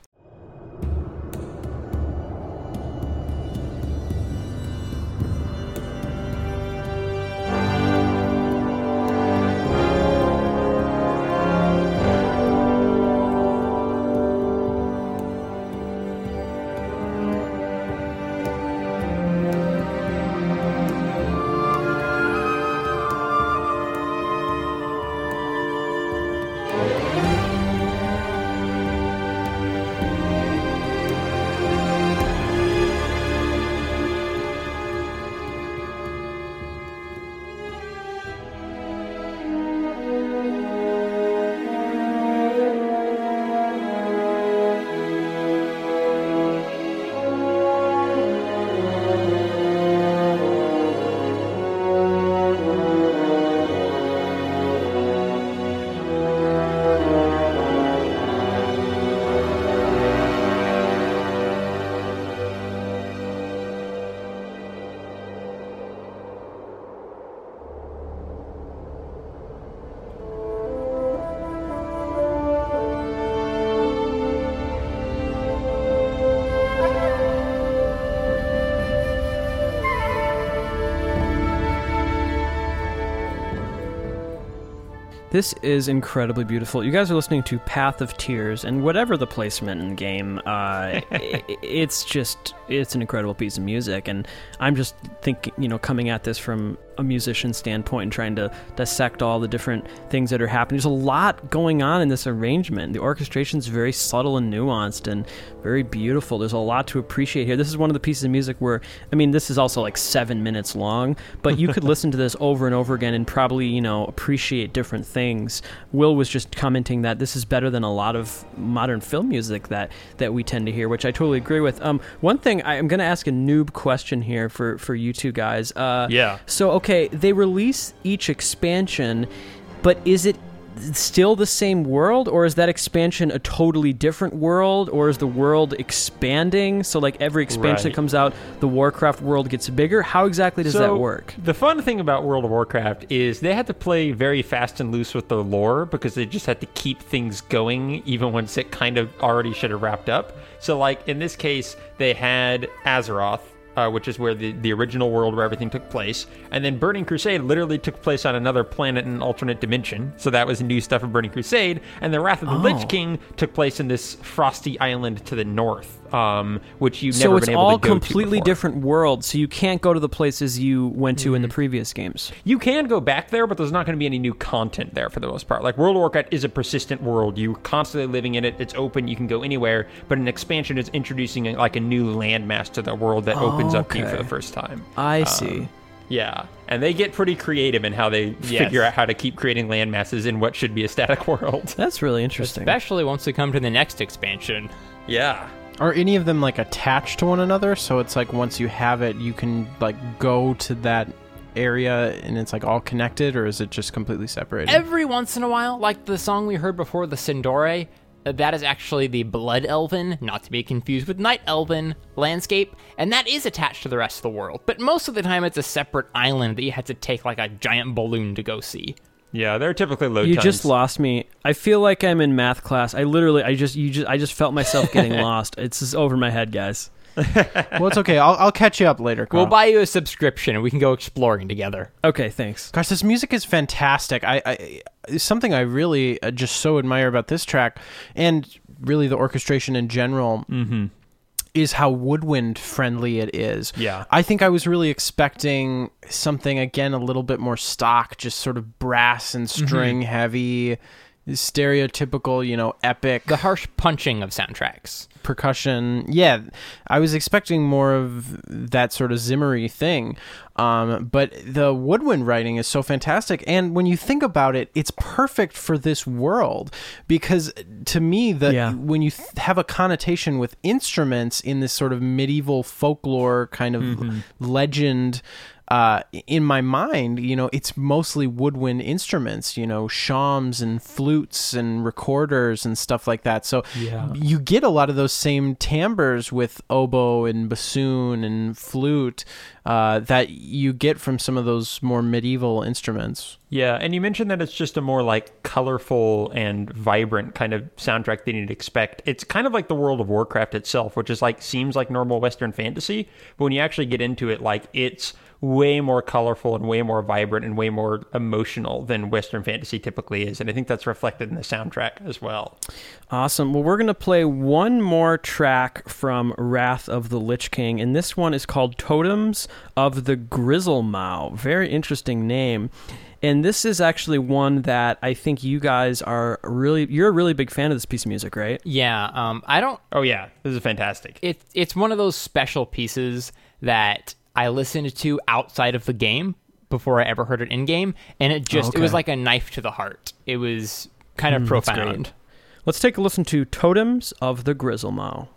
This is incredibly beautiful. You guys are listening to Path of Tears, and whatever the placement in the game, uh, i it's just, it's an incredible piece of music, and I'm just thinking, you know, coming at this from a musician standpoint and trying to dissect all the different things that are happening. There's a lot going on in this arrangement. The orchestration is very subtle and nuanced and very beautiful. There's a lot to appreciate here. This is one of the pieces of music where, I mean, this is also like seven minutes long, but you could listen to this over and over again and probably, you know, appreciate different things. Will was just commenting that this is better than a lot of modern film music that, that we tend to hear, which I totally agree with. Um, one thing, I, I'm going to ask a noob question here for, for you two guys. Uh, Yeah. So, okay, they release each expansion, but is it still the same world, or is that expansion a totally different world, or is the world expanding? So, like, every expansion Right. that comes out, the Warcraft world gets bigger? How exactly does So, that work? The fun thing about World of Warcraft is they had to play very fast and loose with their lore because they just had to keep things going even once it kind of already should have wrapped up. So, like, in this case, they had Azeroth, Uh, which is where the, the original world where everything took place. And then Burning Crusade literally took place on another planet in an alternate dimension. So that was new stuff of Burning Crusade. And the Wrath of the Oh. Lich King took place in this frosty island to the north, um, which you've So never it's been able all to go completely to before. different worlds, so you can't go to the places you went to in the previous games. You can go back there, but there's not going to be any new content there for the most part. Like, World of Warcraft is a persistent world. You're constantly living in it. It's open. You can go anywhere. But an expansion is introducing, like, a new landmass to the world that opens up to you for Okay. the first time. I Um, see. Yeah. And they get pretty creative in how they Yes. figure out how to keep creating landmasses in what should be a static world. That's really interesting. Especially once we come to the next expansion. Yeah. Are any of them like attached to one another? So it's like once you have it, you can like go to that area and it's like all connected, or is it just completely separated? Every once in a while, like the song we heard before, the Sindore, uh, that is actually the Blood Elven, not to be confused with Night Elven landscape, and that is attached to the rest of the world. But most of the time, it's a separate island that you had to take like a giant balloon to go see. Yeah, they're typically low You times. just lost me. I feel like I'm in math class. I literally, I just, you just, I just felt myself getting lost. It's just over my head, guys. Well, it's okay. I'll, I'll catch you up later, Carl. We'll buy you a subscription and we can go exploring together. Okay, thanks. Gosh, this music is fantastic. I, I it's something I really uh, just so admire about this track, and really the orchestration in general, is how woodwind friendly it is. Yeah. I think I was really expecting something again a little bit more stock, just sort of brass and string heavy, stereotypical, you know, epic The harsh punching of soundtracks. percussion. Yeah, I was expecting more of that sort of Zimmery thing. Um, but the woodwind writing is so fantastic. And when you think about it, it's perfect for this world because to me, the Yeah. when you th- have a connotation with instruments in this sort of medieval folklore kind of legend, uh, in my mind, you know, it's mostly woodwind instruments, you know, shawms and flutes and recorders and stuff like that. So Yeah. you get a lot of those same timbres with oboe and bassoon and flute uh, that you get from some of those more medieval instruments. Yeah, and you mentioned that it's just a more like colorful and vibrant kind of soundtrack than you'd expect. It's kind of like the World of Warcraft itself, which is like seems like normal Western fantasy, but when you actually get into it, like it's way more colorful and way more vibrant and way more emotional than Western fantasy typically is, and I think that's reflected in the soundtrack as well. Awesome. Well, we're going to play one more track from Wrath of the Lich King, and this one is called Totems of the Grizzlemau. Very interesting name. And this is actually one that I think you guys are really, you're a really big fan of this piece of music, right? Yeah, um, I don't... Oh yeah, this is fantastic. It, it's one of those special pieces that I listened to outside of the game before I ever heard it in-game, and it just, Okay. it was like a knife to the heart. It was kind of Mm, that's great. profound. Let's take a listen to Totems of the Grizzlemau.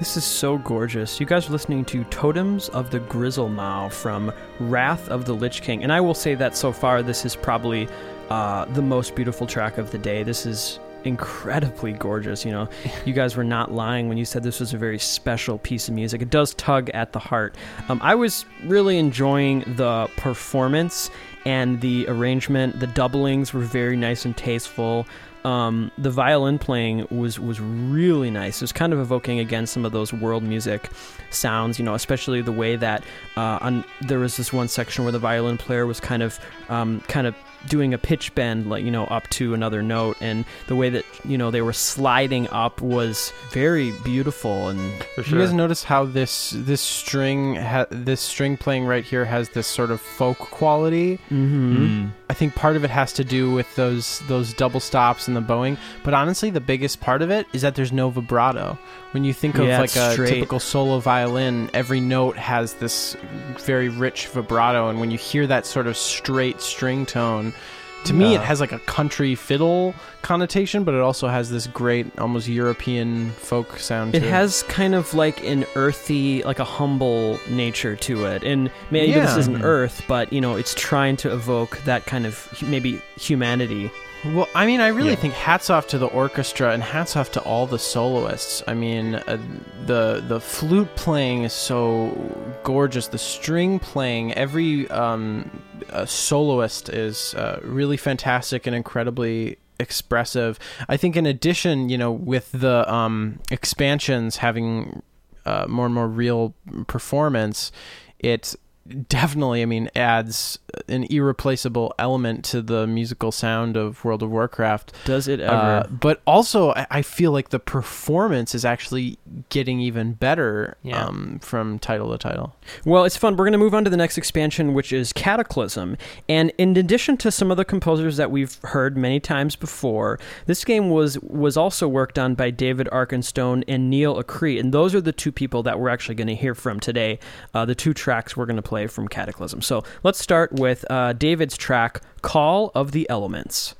This is so gorgeous. You guys are listening to Totems of the Grizzlemau from Wrath of the Lich King. And I will say that so far, this is probably uh, the most beautiful track of the day. This is incredibly gorgeous. You know, you guys were not lying when you said this was a very special piece of music. It does tug at the heart. Um, I was really enjoying the performance and the arrangement. The doublings were very nice and tasteful. Um, the violin playing was, was really nice. It was kind of evoking, again, some of those world music sounds, you know, especially the way that uh, on, there was this one section where the violin player was kind of um, kind of doing a pitch bend, like, you know, up to another note, and the way that, you know, they were sliding up was very beautiful. And For sure. You guys notice how this this string ha- this string playing right here has this sort of folk quality? mm-hmm. Mm. I think part of it has to do with those those double stops and the bowing, but honestly, the biggest part of it is that there's no vibrato. When you think of Yeah, like it's a straight. typical solo violin, every note has this very rich vibrato, and when you hear that sort of straight string tone, to me, Yeah. it has like a country fiddle connotation, but it also has this great, almost European folk sound. It to has kind of like an earthy, like a humble nature to it. And maybe this Yeah. isn't earth, but, you know, it's trying to evoke that kind of hu- maybe humanity. Well, I mean, I really Yeah. think hats off to the orchestra and hats off to all the soloists. I mean, uh, the the flute playing is so gorgeous. The string playing, every um, uh, soloist is uh, really fantastic and incredibly expressive. I think in addition, you know, with the um, expansions having uh, more and more real performance, it definitely, I mean, adds an irreplaceable element to the musical sound of World of Warcraft. Does it ever? Uh, but also, I I feel like the performance is actually getting even better Yeah. um, from title to title. Well, it's fun. We're going to move on to the next expansion, which is Cataclysm. And in addition to some of the composers that we've heard many times before, this game was was also worked on by David Arkenstone and Neil Acree. And those are the two people that we're actually going to hear from today, uh, the two tracks we're going to play from Cataclysm. So let's start with uh, David's track, Call of the Elements.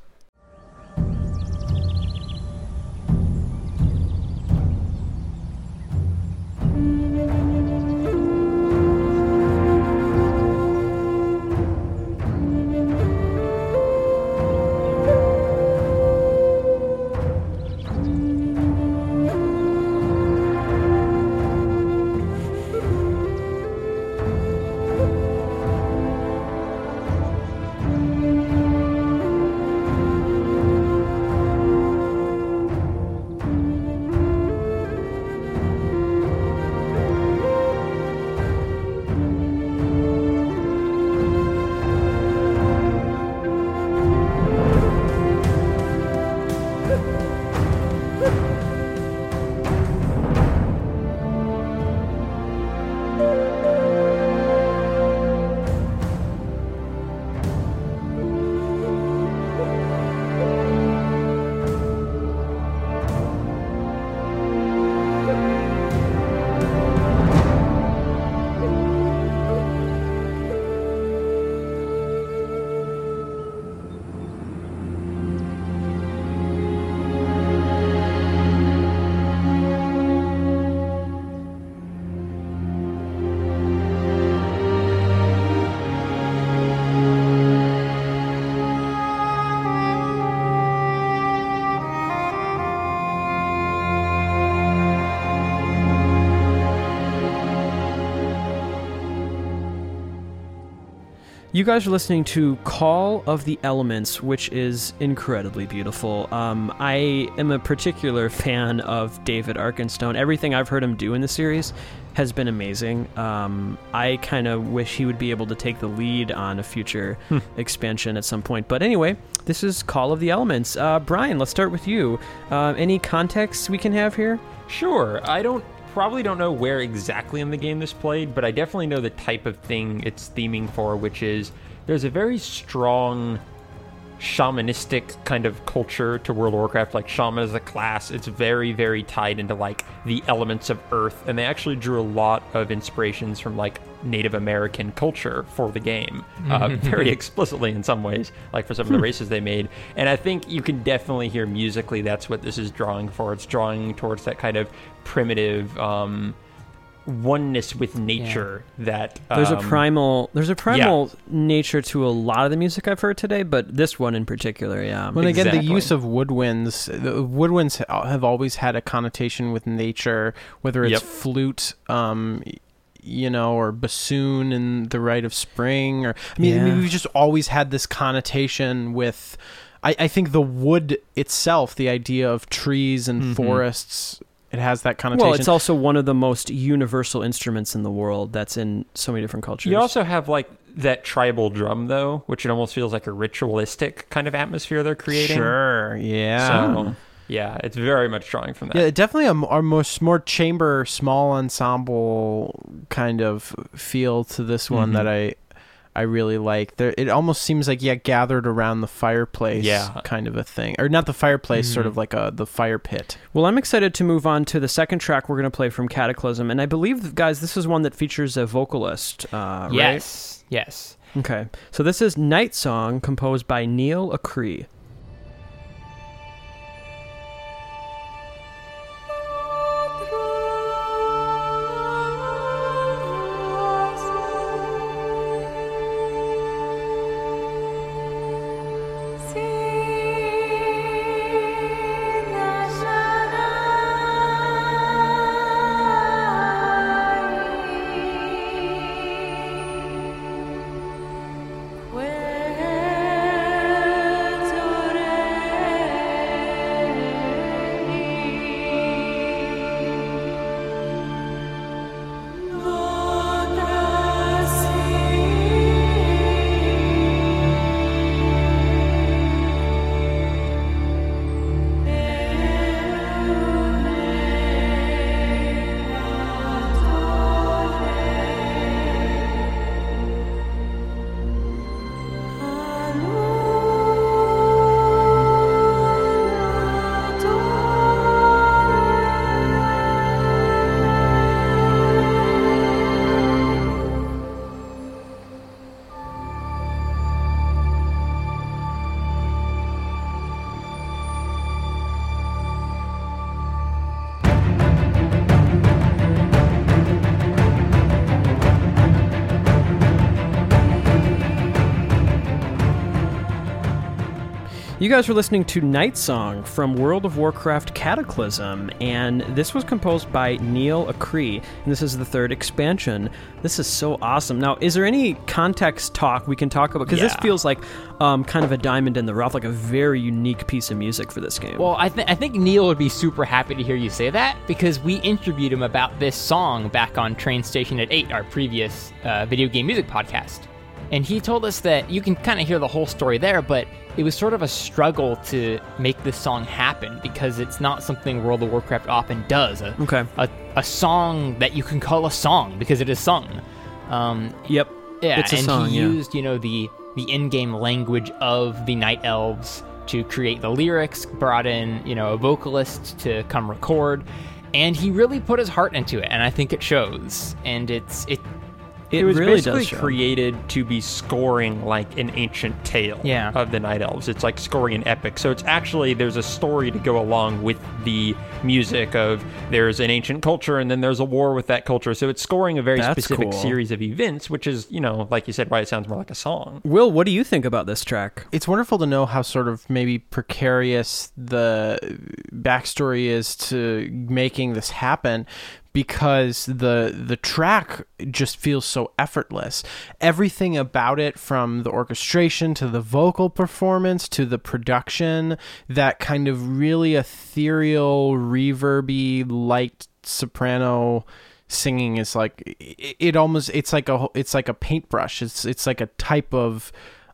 You guys are listening to Call of the Elements, which is incredibly beautiful. Um, I am a particular fan of David Arkenstone. Everything I've heard him do in the series has been amazing. Um, I kind of wish he would be able to take the lead on a future hmm. expansion at some point. But anyway, this is Call of the Elements. Uh, Brian, let's start with you. Uh, any context we can have here? Sure. I don't probably don't know where exactly in the game this played, but I definitely know the type of thing it's theming for, which is there's a very strong shamanistic kind of culture to World of Warcraft. Like, shaman as a class, it's very, very tied into like the elements of earth, and they actually drew a lot of inspirations from like Native American culture for the game, uh, very explicitly in some ways, like for some of the races they made. And I think you can definitely hear musically that's what this is drawing for. It's drawing towards that kind of primitive um, oneness with nature. Yeah. That um, there's a primal, there's a primal yeah. nature to a lot of the music I've heard today, but this one in particular, yeah. Well, exactly. again, the use of woodwinds, the woodwinds have always had a connotation with nature, whether it's yep. flute, um, you know, or bassoon in The Rite of Spring, or I mean, yeah. I mean we've just always had this connotation with. I, I think the wood itself, the idea of trees and mm-hmm. forests. It has that connotation. Well, it's also one of the most universal instruments in the world that's in so many different cultures. You also have like that tribal drum, though, which it almost feels like a ritualistic kind of atmosphere they're creating. Sure, yeah. So, yeah, it's very much drawing from that. Yeah, definitely a, a most more chamber, small ensemble kind of feel to this one mm-hmm. that I I really like. There, it almost seems like yeah, gathered around the fireplace, yeah. kind of a thing, or not the fireplace, Mm-hmm. sort of like a the fire pit. Well, I'm excited to move on to the second track we're going to play from Cataclysm, and I believe, guys, this is one that features a vocalist. Uh, yes, right? yes. Okay, so this is Night Song, composed by Neil Acree. You guys were listening to Night Song from World of Warcraft Cataclysm, and this was composed by Neil Acree, and this is the third expansion. This is so awesome. Now, is there any context talk we can talk about? Because yeah. this feels like um, kind of a diamond in the rough, like a very unique piece of music for this game. Well, I, th- I think Neil would be super happy to hear you say that, because we interviewed him about this song back on Train Station at eight, our previous uh, video game music podcast. And he told us that you can kind of hear the whole story there, but it was sort of a struggle to make this song happen because it's not something World of Warcraft often does. A, okay. A, a song that you can call a song because it is sung. Um, yep. Yeah, it's a and song, he yeah. used, you know, the, the in-game language of the Night Elves to create the lyrics, brought in, you know, a vocalist to come record, and he really put his heart into it, and I think it shows. And it's it It, it was really basically does show. created to be scoring like an ancient tale yeah. of the Night Elves. It's like scoring an epic. So it's actually, there's a story to go along with the music of there's an ancient culture and then there's a war with that culture. So it's scoring a very That's specific cool. series of events, which is, you know, like you said, why it sounds more like a song. Will, what do you think about this track? It's wonderful to know how sort of maybe precarious the backstory is to making this happen, because the the track just feels so effortless. Everything about it, from the orchestration to the vocal performance to the production, that kind of really ethereal, reverby, light soprano singing is like it, it almost it's like a it's like a paintbrush. It's it's like a type of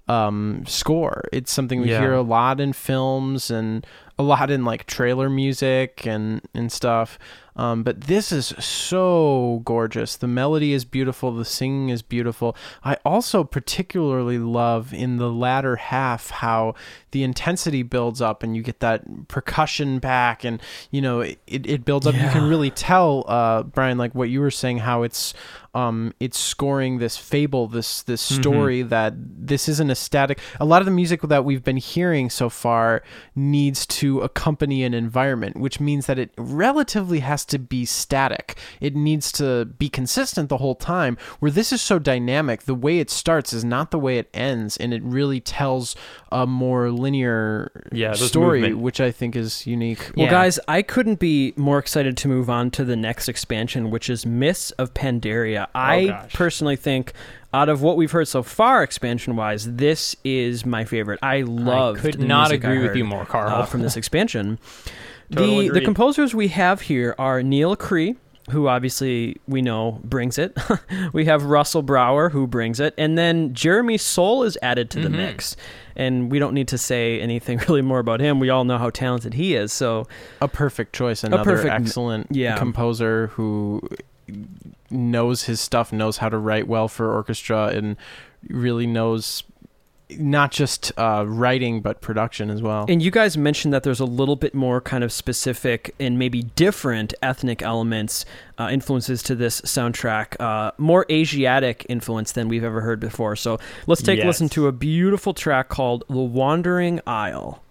um, score. It's something we Yeah. hear a lot in films and a lot in like trailer music and and stuff. Um, but this is so gorgeous. The melody is beautiful. The singing is beautiful. I also particularly love in the latter half how the intensity builds up and you get that percussion back, and you know it, it builds up. Yeah. You can really tell, uh, Brian, like what you were saying, how it's um, it's scoring this fable, this this story, mm-hmm. that this isn't a static. A lot of the music that we've been hearing so far needs to accompany an environment, which means that it relatively has to be static. It needs to be consistent the whole time, where this is so dynamic. The way it starts is not the way it ends, and it really tells a more linear yeah, story, movement. which I think is unique. Well, Yeah. guys, I couldn't be more excited to move on to the next expansion, which is Mists of Pandaria. I gosh. personally think, out of what we've heard so far, expansion-wise, this is my favorite. I loved I could the not music I agree with heard, you more, Carl. uh, from this expansion. Total the The agreed. composers we have here are Neil Cree, who obviously we know brings it. We have Russell Brower, who brings it. And then Jeremy Soule is added to the Mhm. mix. And we don't need to say anything really more about him. We all know how talented he is. So A perfect choice. Another perfect- excellent yeah. composer who knows his stuff, knows how to write well for orchestra, and really knows not just uh, writing, but production as well. And you guys mentioned that there's a little bit more kind of specific and maybe different ethnic elements, uh, influences to this soundtrack, uh, more Asiatic influence than we've ever heard before. So let's take a Yes. listen to a beautiful track called The Wandering Isle.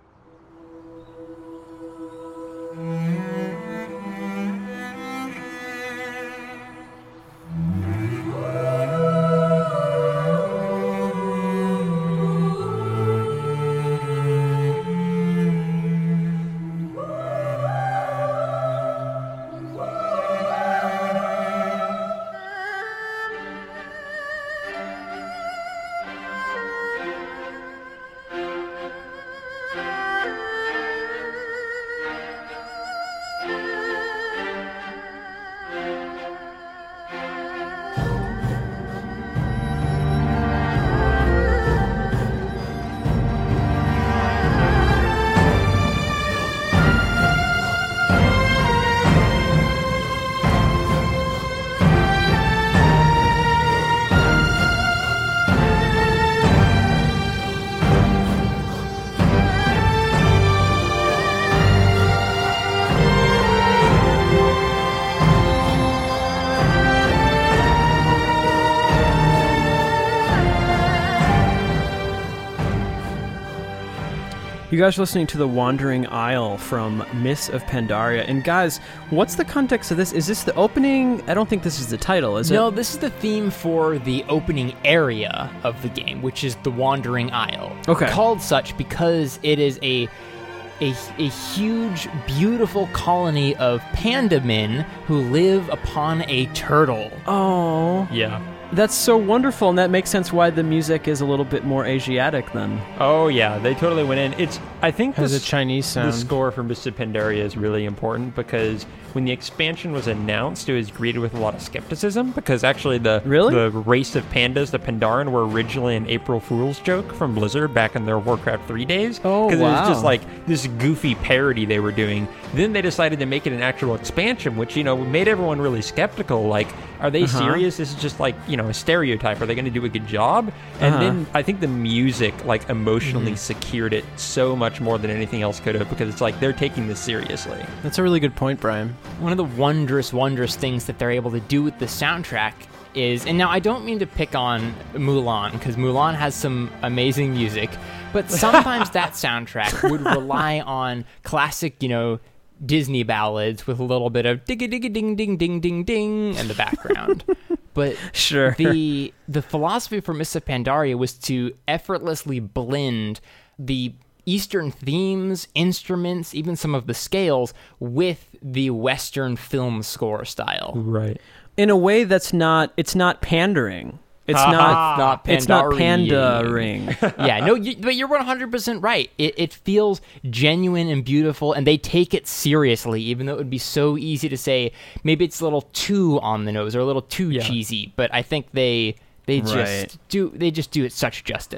You guys are listening to The Wandering Isle from Mists of Pandaria. And guys, what's the context of this? Is this the opening? I don't think this is the title, is No, it? this is the theme for the opening area of the game, which is the Wandering Isle. Okay. Called such because it is a a, a huge, beautiful colony of panda men who live upon a turtle. Oh, Yeah. that's so wonderful. And that makes sense why the music is a little bit more Asiatic then. Oh yeah, they totally went in. It's I think Has a this, Chinese sound. the score for Mists of Pandaria is really important because when the expansion was announced, it was greeted with a lot of skepticism because actually the Really? the race of pandas, the Pandaren, were originally an April Fool's joke from Blizzard back in their Warcraft three days. Oh, Because it was just wow. like this goofy parody they were doing. Then they decided to make it an actual expansion, which, you know, made everyone really skeptical. Like, are they Uh-huh. serious? This is just like, you know, a stereotype. Are they going to do a good job? And Uh-huh. then I think the music, like, emotionally Mm-hmm. secured it so much more than anything else could have because it's like they're taking this seriously. That's a really good point, Brian. One of the wondrous, wondrous things that they're able to do with the soundtrack is, and now I don't mean to pick on Mulan, because Mulan has some amazing music, but sometimes that soundtrack would rely on classic, you know, Disney ballads with a little bit of digga digga ding ding ding ding ding in the background. But Sure. the the philosophy for Mists of Pandaria was to effortlessly blend the Eastern themes, instruments, even some of the scales with the Western film score style. Right. In a way that's not, it's not pandering. It's Ah. not, Not it's not pandering. pandering. Yeah, no, you, but you're one hundred percent right. It, it feels genuine and beautiful, and they take it seriously, even though it would be so easy to say maybe it's a little too on the nose or a little too Yeah. cheesy. But I think they they just Right. do they just do it such justice.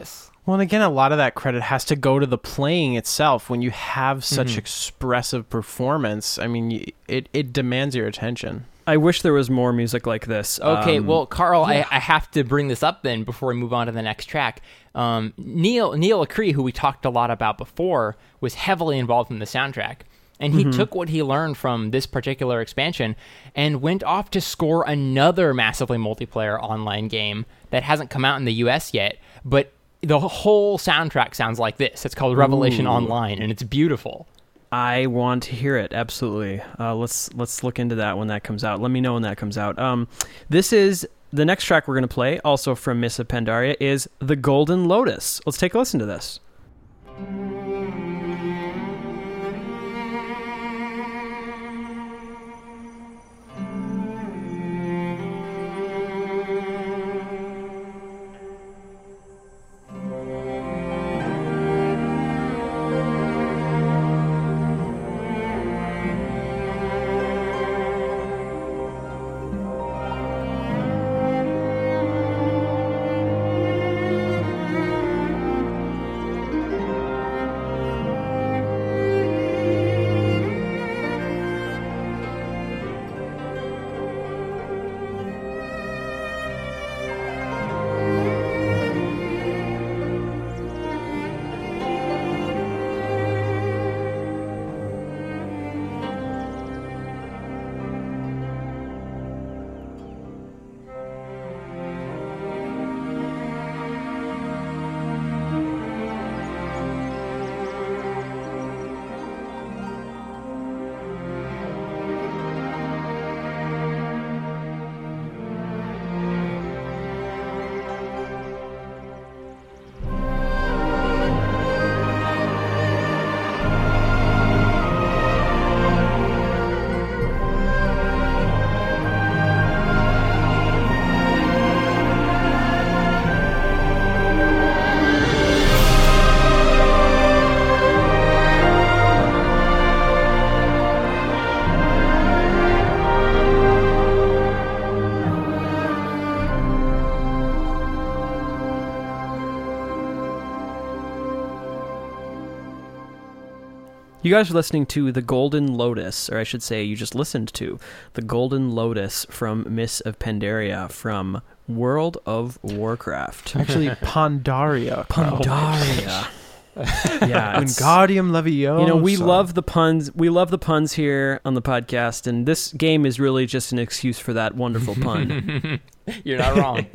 Well, and again, a lot of that credit has to go to the playing itself. When you have such Mhm. expressive performance, I mean, y- it, it demands your attention. I wish there was more music like this. Okay, Um, well, Carl, I, I have to bring this up then before we move on to the next track. Um, Neil Neil Acree, who we talked a lot about before, was heavily involved in the soundtrack. And he took what he learned from this particular expansion and went off to score another massively multiplayer online game that hasn't come out in the U S yet, but the whole soundtrack sounds like this. It's called Revelation Ooh. Online, and it's beautiful. I want to hear it. Absolutely. Uh, let's let's look into that when that comes out. Let me know when that comes out. Um, this is the next track we're going to play, also from Mists of Pandaria, is The Golden Lotus. Let's take a listen to this. You guys are listening to The Golden Lotus, or I should say you just listened to The Golden Lotus from Mists of Pandaria from World of Warcraft. Actually, Pandaria. Carl. Pandaria. Yeah, it's- Wingardium Leviosa. You know, we love the puns. We love the puns here on the podcast, and this game is really just an excuse for that wonderful pun. You're not wrong.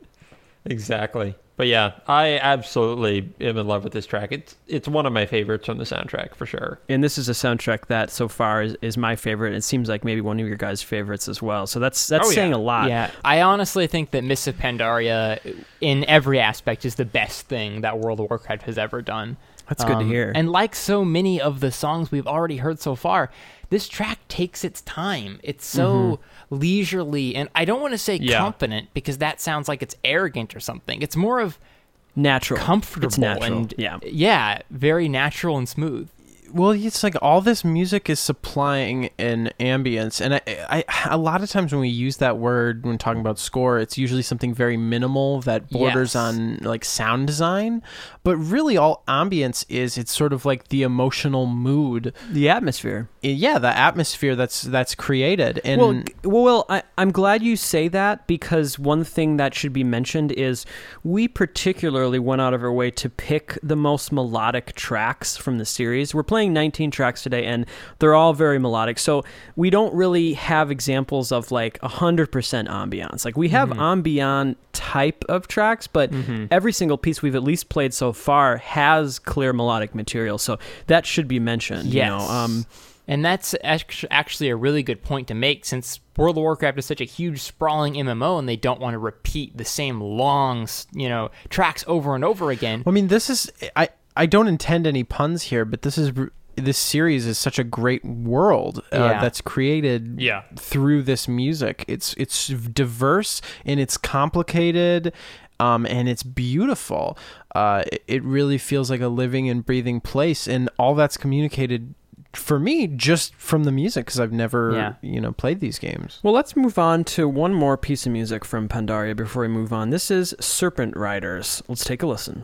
Exactly. But yeah, I absolutely am in love with this track. It's it's one of my favorites from the soundtrack for sure. And this is a soundtrack that so far is, is my favorite. It seems like maybe one of your guys' favorites as well. So that's that's Oh, yeah. saying a lot. Yeah, I honestly think that Mists of Pandaria, in every aspect, is the best thing that World of Warcraft has ever done. That's good to Um, hear. And like so many of the songs we've already heard so far, this track takes its time. It's so leisurely, and I don't want to say Yeah. confident because that sounds like it's arrogant or something. It's more of Natural. comfortable It's natural. and yeah. yeah, very natural and smooth. Well, it's like all this music is supplying an ambience, and I, I, a lot of times when we use that word when talking about score, it's usually something very minimal that borders Yes. on like sound design. But really, all ambience is it's sort of like the emotional mood, The atmosphere. yeah, the atmosphere that's that's created. And Well, g- well, well I, I'm glad you say that because one thing that should be mentioned is we particularly went out of our way to pick the most melodic tracks from the series. We're playing nineteen tracks today, and they're all very melodic. So we don't really have examples of like one hundred percent ambiance. Like we have ambient type of tracks, but every single piece we've at least played so far has clear melodic material. So that should be mentioned. You Yes. know? um, And that's act- actually a really good point to make since World of Warcraft is such a huge, sprawling M M O and they don't want to repeat the same long, s- you know, tracks over and over again. I mean, this is I I don't intend any puns here, but this is this series is such a great world uh, Yeah. that's created Yeah. through this music. It's it's diverse and it's complicated. Um, and it's beautiful. Uh, it, it really feels like a living and breathing place, and all that's communicated for me just from the music because I've never, Yeah. you know, played these games. Well, let's move on to one more piece of music from Pandaria before we move on. This is Serpent Riders. Let's take a listen.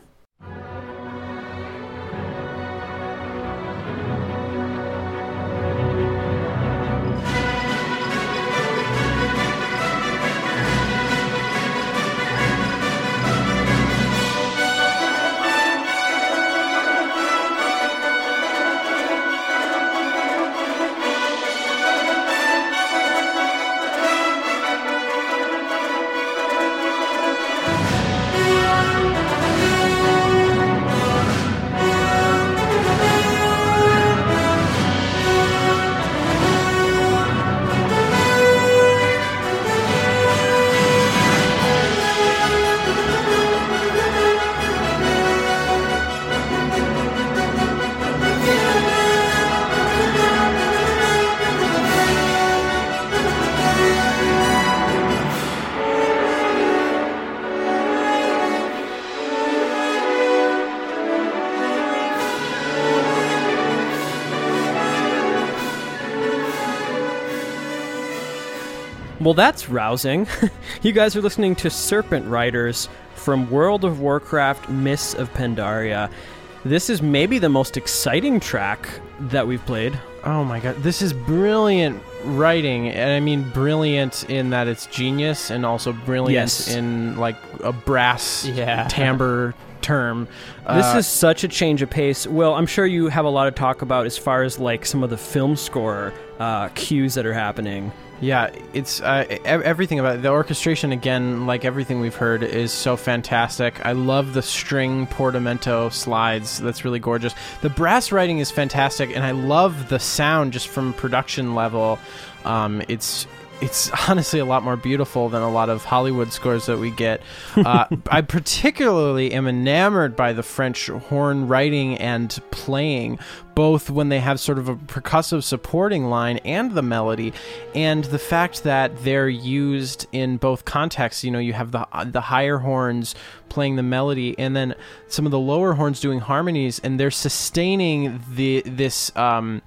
Well, that's rousing. You guys are listening to Serpent Riders from World of Warcraft Mists of Pandaria. This is maybe the most exciting track that we've played. Oh my god, this is brilliant writing, and I mean brilliant in that it's genius, and also brilliant Yes. in like a brass Yeah. timbre term. This Uh, is such a change of pace. Well, I'm sure you have a lot to talk about as far as like some of the film score uh, cues that are happening. Yeah, it's uh, e- everything about it. The orchestration, again, like everything we've heard, is so fantastic. I love the string portamento slides. That's really gorgeous. The brass writing is fantastic, and I love the sound just from production level. Um, it's it's honestly a lot more beautiful than a lot of Hollywood scores that we get. Uh, I particularly am enamored by the French horn writing and playing, both when they have sort of a percussive supporting line and the melody, and the fact that they're used in both contexts. You know, you have the the higher horns playing the melody, and then some of the lower horns doing harmonies, and they're sustaining the this um,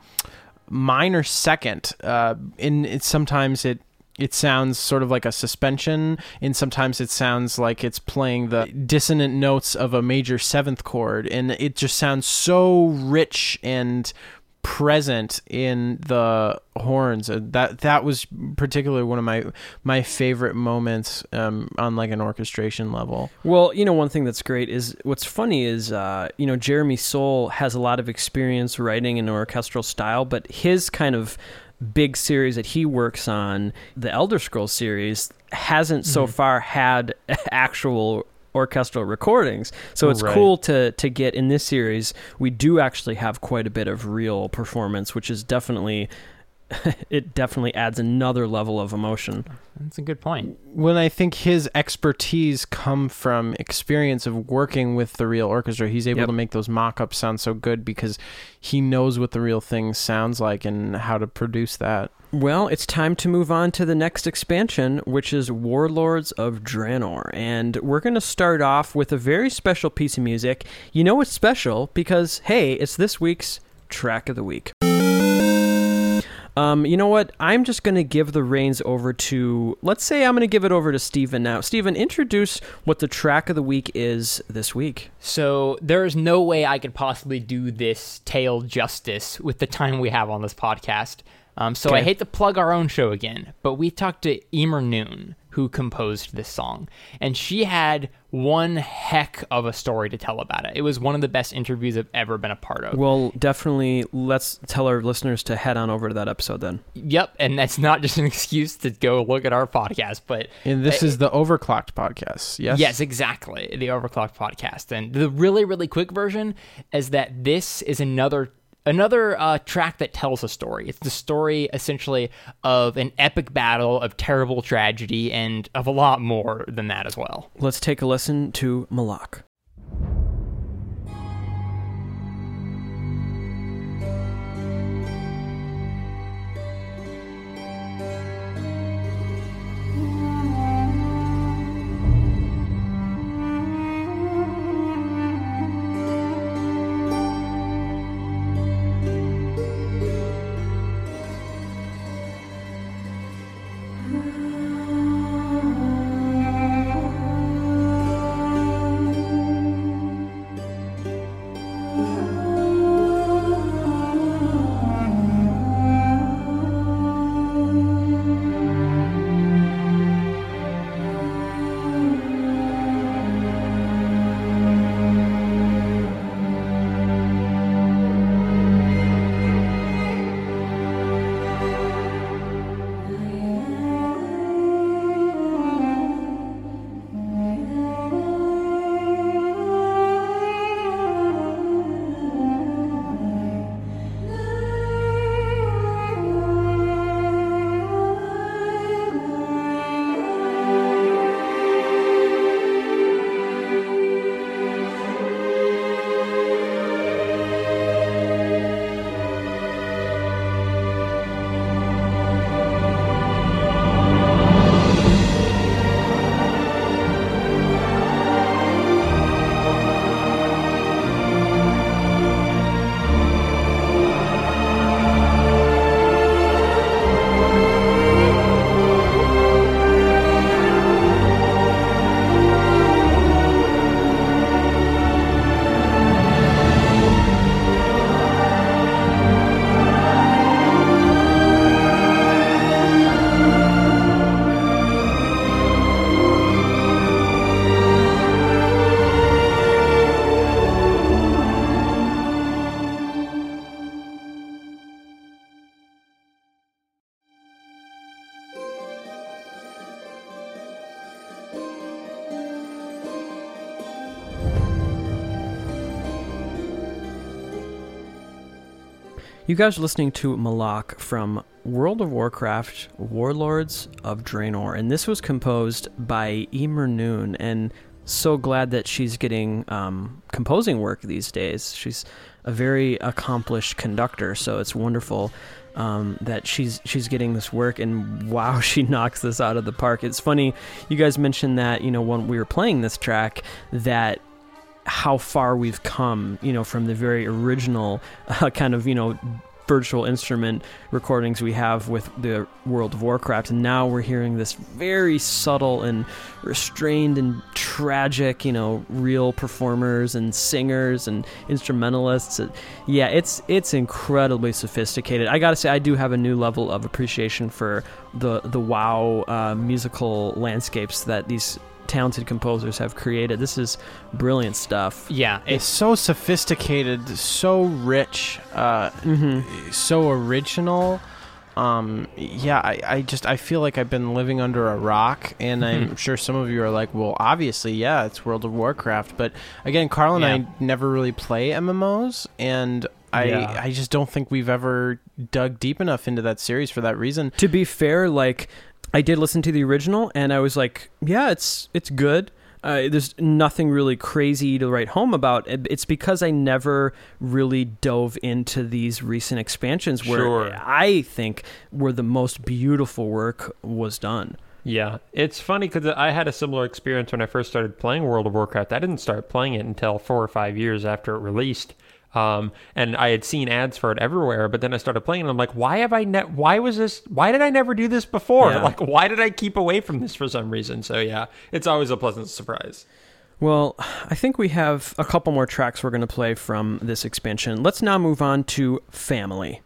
minor second. Uh, in it, sometimes it. It sounds sort of like a suspension, and sometimes it sounds like it's playing the dissonant notes of a major seventh chord, and it just sounds so rich and present in the horns. Uh, That that was particularly one of my my favorite moments um, on like an orchestration level. Well, you know, one thing that's great is what's funny is, uh, you know, Jeremy Soule has a lot of experience writing in an orchestral style, but his kind of big series that he works on, the Elder Scrolls series, hasn't so Mm-hmm. far had actual orchestral recordings. So it's Right. cool to to get in this series. We do actually have quite a bit of real performance, which is definitely it definitely adds another level of emotion. That's a good point. When I think his expertise come from experience of working with the real orchestra, he's able Yep. to make those mock-ups sound so good because he knows what the real thing sounds like and how to produce that. Well, it's time to move on to the next expansion, which is Warlords of Draenor. And we're going to start off with a very special piece of music. You know it's special because, hey, it's this week's Track of the Week. Um, you know what? I'm just going to give the reins over to, let's say I'm going to give it over to Steven now. Steven, introduce what the Track of the Week is this week. So there is no way I could possibly do this tale justice with the time we have on this podcast. Um, so I Okay. hate to plug our own show again, but we talked to Emer Noon, who composed this song, and she had one heck of a story to tell about it. It was one of the best interviews I've ever been a part of. Well, definitely let's tell our listeners to head on over to that episode then. Yep, and that's not just an excuse to go look at our podcast, but And this is the Overclocked podcast, yes? Yes, exactly. The Overclocked podcast. And the really, really quick version is that this is another another uh, track that tells a story. It's the story, essentially, of an epic battle, of terrible tragedy, and of a lot more than that as well. Let's take a listen to Malak. Thank you. You guys are listening to Malak from World of Warcraft, Warlords of Draenor, and this was composed by Emer Noon, and so glad that she's getting um, composing work these days. She's a very accomplished conductor, so it's wonderful um, that she's she's getting this work, and wow, she knocks this out of the park. It's funny, you guys mentioned that, you know, when we were playing this track, that how far we've come, you know, from the very original uh, kind of, you know, virtual instrument recordings we have with the World of Warcraft, and now we're hearing this very subtle and restrained and tragic, you know, real performers and singers and instrumentalists. Yeah, it's it's incredibly sophisticated. I gotta say, I do have a new level of appreciation for the the WoW uh, musical landscapes that these talented composers have created. This is brilliant stuff. Yeah, It's so sophisticated, so rich, uh, Mm-hmm. so original. Um, yeah, I, I just I feel like I've been living under a rock, and I'm sure some of you are like, well, obviously, yeah, it's World of Warcraft. But again, Carl and Yeah. I never really play M M Os, and I Yeah. I just don't think we've ever dug deep enough into that series for that reason. To be fair, like, I did listen to the original, and I was like, yeah, it's it's good. Uh, there's nothing really crazy to write home about. It- It's because I never really dove into these recent expansions where Sure. I think where the most beautiful work was done. Yeah, it's funny because I had a similar experience when I first started playing World of Warcraft. I didn't start playing it until four or five years after it released. Um, and I had seen ads for it everywhere, but then I started playing and I'm like, why have I ne- why was this, why did I never do this before? Yeah. Like, why did I keep away from this for some reason? So yeah, it's always a pleasant surprise. Well, I think we have a couple more tracks we're going to play from this expansion. Let's now move on to Family.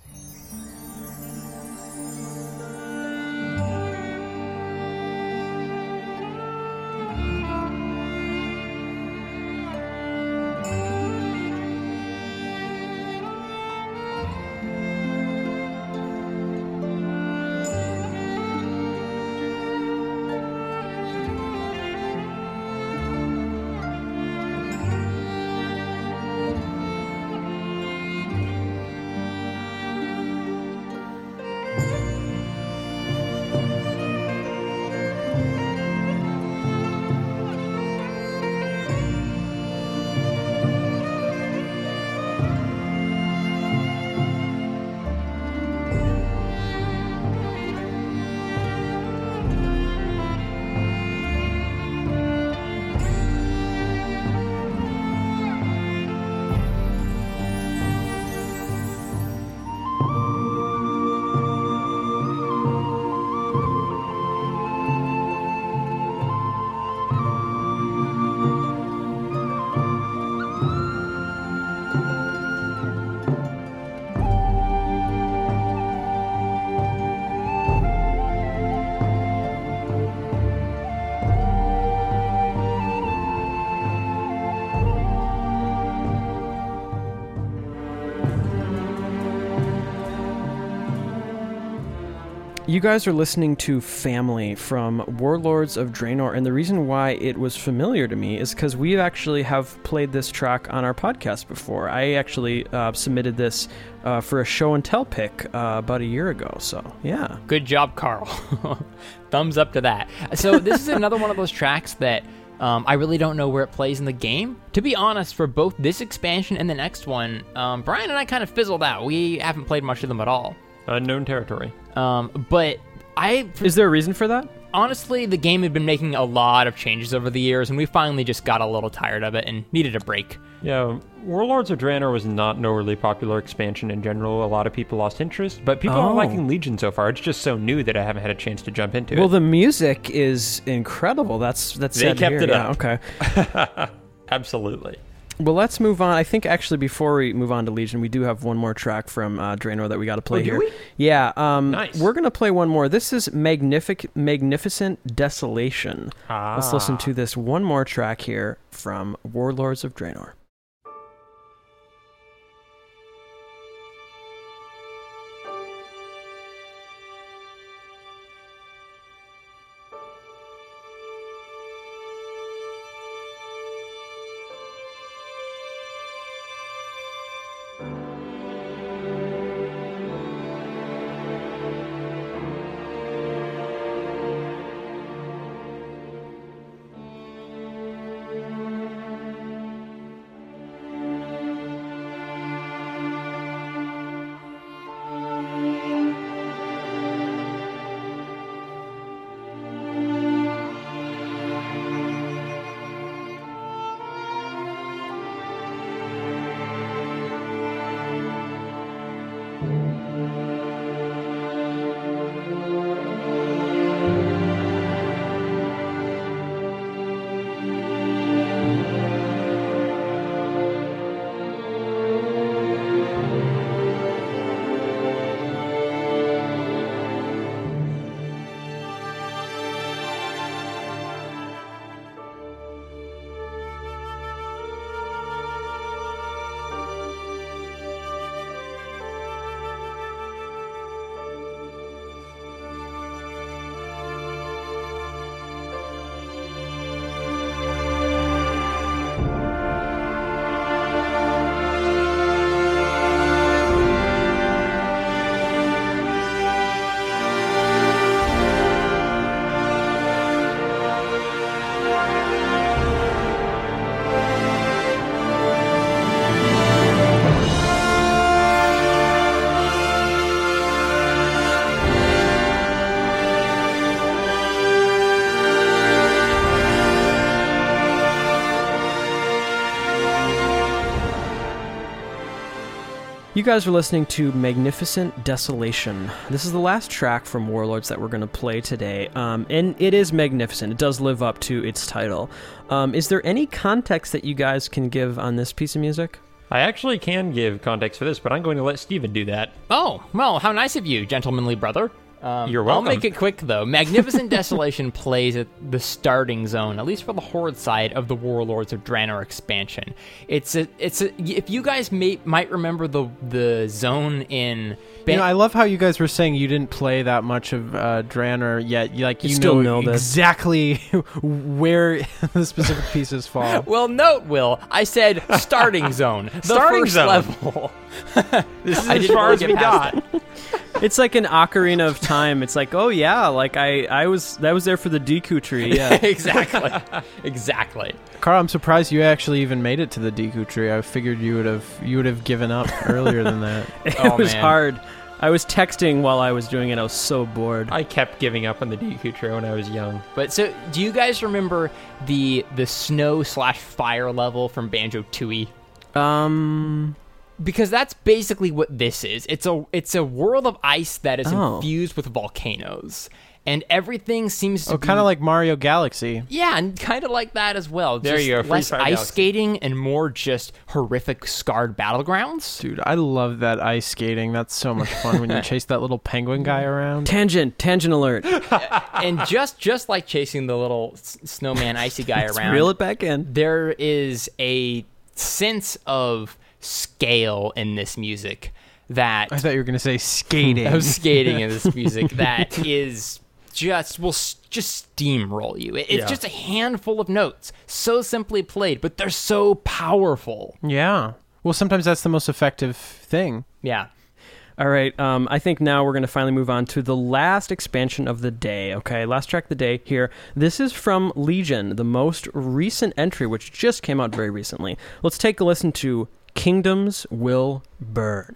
You guys are listening to Family from Warlords of Draenor, and the reason why it was familiar to me is because we actually have played this track on our podcast before. I actually uh, submitted this uh, for a show and tell pick uh, about a year ago, so yeah. Good job, Carl. Thumbs up to that. So this is another one of those tracks that um, I really don't know where it plays in the game. To be honest, for both this expansion and the next one, um, Brian and I kind of fizzled out. We haven't played much of them at all. Unknown territory. Um, but I... Is there a reason for that? Honestly, the game had been making a lot of changes over the years, and we finally just got a little tired of it and needed a break. Yeah, Warlords of Draenor was not an overly popular expansion in general. A lot of people lost interest, but people Oh. are liking Legion so far. It's just so new that I haven't had a chance to jump into Well, it. the music is incredible. That's that's They said kept here. it Yeah, up. okay. Absolutely. Well, let's move on. I think actually before we move on to Legion, we do have one more track from uh, Draenor that we got to play Oh, do here. we? Yeah, um, Nice. we're gonna play one more. This is Magnific- Magnificent Desolation. Ah. Let's listen to this one more track here from Warlords of Draenor. You guys are listening to Magnificent Desolation. This is the last track from Warlords that we're going to play today, um, and it is magnificent. It does live up to its title. Um, is there any context that you guys can give on this piece of music? I actually can give context for this, but I'm going to let Steven do that. Oh, well, how nice of you, gentlemanly brother. Um, You're welcome. I'll make it quick, though. Magnificent Desolation plays at the starting zone, at least for the Horde side of the Warlords of Draenor expansion. It's a, it's a, if you guys may, might remember the the zone in... You know, I love how you guys were saying you didn't play that much of uh, Draenor yet. You, like, you, You still know, know this. exactly where the specific pieces fall. Well, note, Will, I said starting zone. The Starting first zone. level. This is I as didn't far really as get we past got. It's like an Ocarina of Time. It's like, oh yeah, like I, I was that was there for the Deku tree. Yeah, exactly. Exactly. Carl, I'm surprised you actually even made it to the Deku tree. I figured you would have you would have given up earlier than that. it Oh, was man. hard. I was texting while I was doing it. I was so bored. I kept giving up on the Deku Trail when I was young. But so, do you guys remember the the snow slash fire level from Banjo-Tooie? Um, Because that's basically what this is. It's a it's a world of ice that is Oh. infused with volcanoes, and everything seems to Oh, be kind of like Mario Galaxy. yeah, and kind of like that as well. There Just you go, Free less Fire ice Galaxy. skating and more just horrific scarred battlegrounds. Dude, I love that ice skating. That's so much fun when you chase that little penguin guy around. tangent, tangent alert. And just just like chasing the little s- snowman icy guy Let's around, reel it back in. there is a sense of scale in this music that I thought you were going to say skating. of skating in this music that is just will s- just steamroll you. It- It's Yeah. just a handful of notes, so simply played, but they're so powerful. Yeah. Well, sometimes that's the most effective thing. Yeah. All right, um, I think now we're going to finally move on to the last expansion of the day, okay? Last track of the day here. This is from Legion, the most recent entry, which just came out very recently. Let's take a listen to Kingdoms Will Burn.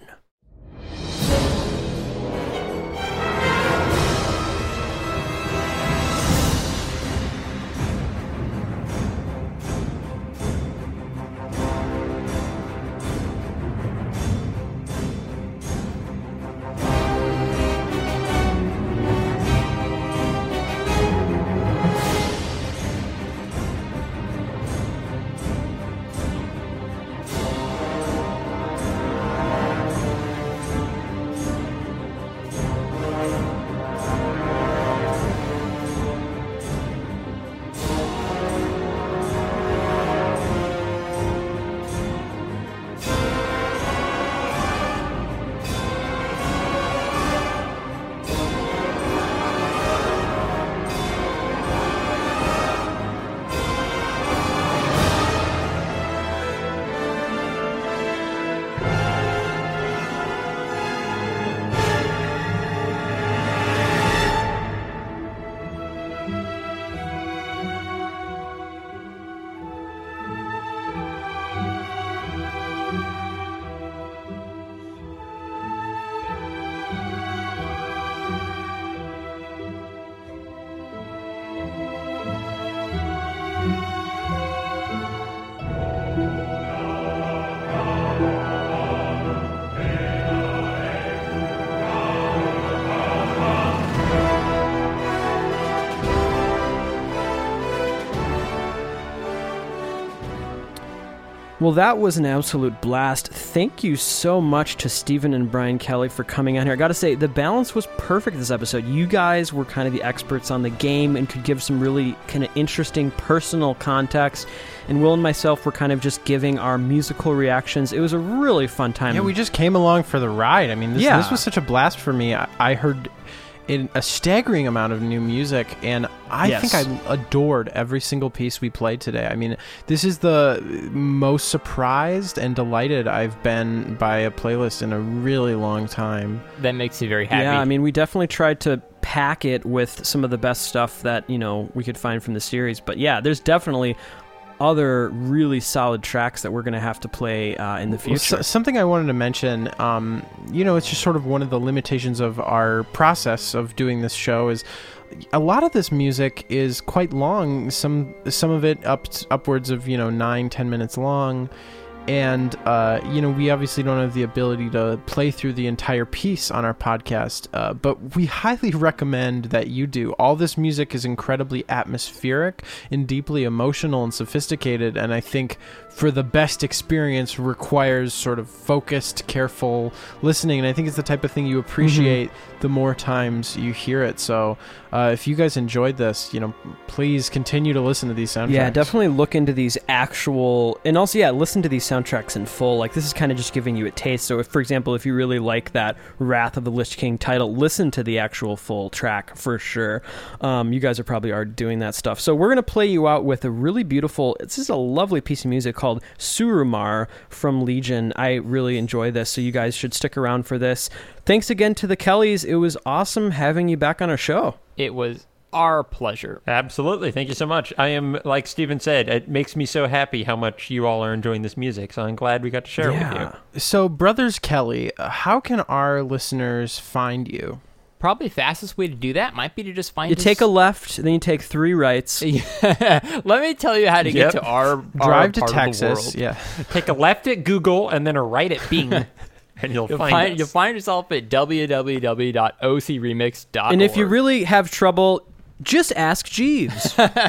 Well, that was an absolute blast. Thank you so much to Stephen and Brian Kelly for coming on here. I gotta say, the balance was perfect this episode. You guys were kind of the experts on the game and could give some really kind of interesting personal context. And Will and myself were kind of just giving our musical reactions. It was a really fun time. Yeah, we just came along for the ride. I mean, this, Yeah. this was such a blast for me. I, I heard in a staggering amount of new music, and I Yes. think I adored every single piece we played today. I mean, this is the most surprised and delighted I've been by a playlist in a really long time. That makes you very happy. Yeah, I mean, we definitely tried to pack it with some of the best stuff that, you know, we could find from the series. But yeah, there's definitely other really solid tracks that we're going to have to play uh, in the Well, future. so- something I wanted to mention, um, you know, it's just sort of one of the limitations of our process of doing this show is a lot of this music is quite long. Some some of it up upwards of you know nine ten minutes long, And, uh, you know, we obviously don't have the ability to play through the entire piece on our podcast, uh, but we highly recommend that you do. All this music is incredibly atmospheric and deeply emotional and sophisticated, and I think for the best experience requires sort of focused, careful listening, and I think it's the type of thing you appreciate mm-hmm. the more times you hear it. So uh, if you guys enjoyed this, you know, please continue to listen to these soundtracks. Yeah, definitely look into these actual, and also, yeah, listen to these soundtracks in full. Like, this is kind of just giving you a taste. So if, for example, if you really like that Wrath of the Lich King title, listen to the actual full track for sure. Um, you guys are probably already doing that stuff. So we're going to play you out with a really beautiful, this is a lovely piece of music called Surumar from Legion. I really enjoy this, so you guys should stick around for this. Thanks again to the Kellys. It was awesome having you back on our show. It was our pleasure. Absolutely. Thank you so much. I am, like Steven said, it makes me so happy how much you all are enjoying this music, so I'm glad we got to share yeah. it with you. So, Brothers Kelly, how can our listeners find you? Probably fastest way to do that might be to just find you us. take a left, then you take three rights. Let me tell you how to Yep. get to our Drive our to part Texas. Of the world. Yeah. Take a left at Google and then a right at Bing, and you'll, You'll find, find us. you'll find yourself at w w w dot o c remix dot org. And if you really have trouble, just ask Jeeves.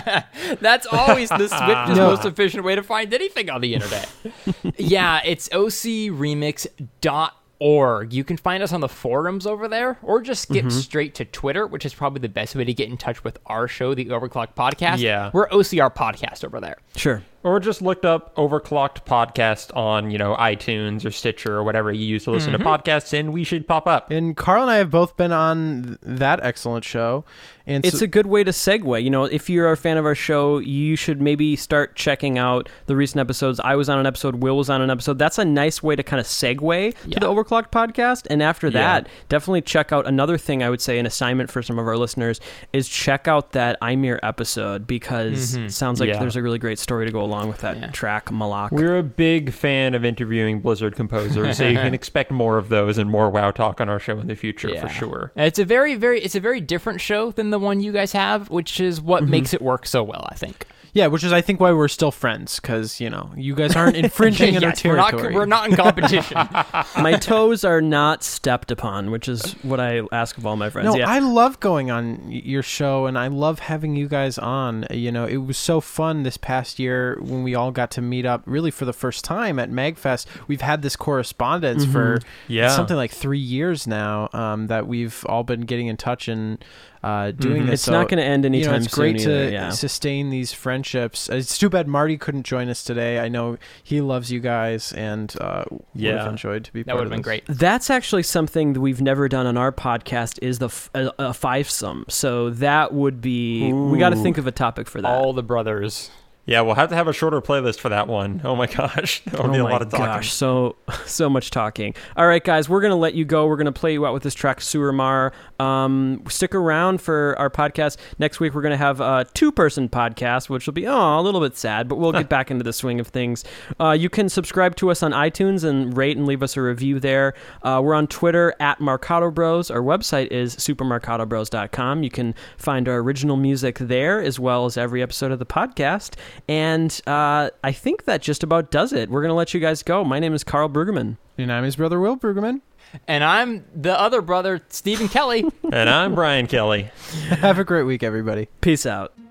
That's always the swiftest, No. most efficient way to find anything on the internet. Yeah, it's o c remix dot org. You can find us on the forums over there, or just skip Mm-hmm. straight to Twitter, which is probably the best way to get in touch with our show, the Overclock Podcast. Yeah. We're O C R Podcast over there. Sure. Or just looked up Overclocked Podcast on, you know, iTunes or Stitcher or whatever you use to listen Mm-hmm. to podcasts, and we should pop up. And Carl and I have both been on th- that excellent show. And It's so- a good way to segue. You know, if you're a fan of our show, you should maybe start checking out the recent episodes. I was on an episode, Will was on an episode. That's a nice way to kind of segue Yeah. to the Overclocked Podcast. And after Yeah. that, definitely check out another thing I would say, an assignment for some of our listeners, is check out that Ymir episode, because it sounds like Yeah. there's a really great story to go along with that Yeah. track, Malak. We're a big fan of interviewing Blizzard composers, so you can expect more of those and more WoW talk on our show in the future Yeah. for sure. It's a very, very, it's a very different show than the one you guys have, which is what Mm-hmm. makes it work so well, I think. yeah, which is, I think, why we're still friends, because, you know, you guys aren't infringing on our Yes, we're not, territory. we're not in competition. My toes are not stepped upon, which is what I ask of all my friends. No, yeah. I love going on y- your show, and I love having you guys on. You know, it was so fun this past year when we all got to meet up, really for the first time at MagFest. We've had this correspondence for Yeah. something like three years now, um, that we've all been getting in touch and uh, doing Mhm. this. It's So, not going to end you know, anytime it's great soon to either, yeah. sustain these friendships. Uh, It's too bad Marty couldn't join us today. I know he loves you guys, and uh, would Yeah. have enjoyed to be That part would of have been this. great. That's actually something that we've never done on our podcast, is the f- a, a fivesome. So that would be, we got to Ooh. think of a topic for that. All the brothers. Yeah, we'll have to have a shorter playlist for that one. Oh my gosh, that'll Oh be a my lot of talking. gosh, so so much talking. All right, guys, we're gonna let you go. We're gonna play you out with this track, Surumar. Um, stick around for our podcast next week. We're gonna have a two-person podcast, which will be oh a little bit sad, but we'll get back into the swing of things. Uh, you can subscribe to us on iTunes and rate and leave us a review there. Uh, we're on Twitter at Marcato Bros. Our website is super marcato bros dot com. You can find our original music there, as well as every episode of the podcast. And uh, I think that just about does it. We're going to let you guys go. My name is Carl Brueggemann. And I'm his brother, Will Brueggemann. And I'm the other brother, Stephen Kelly. And I'm Brian Kelly. Have a great week, everybody. Peace out.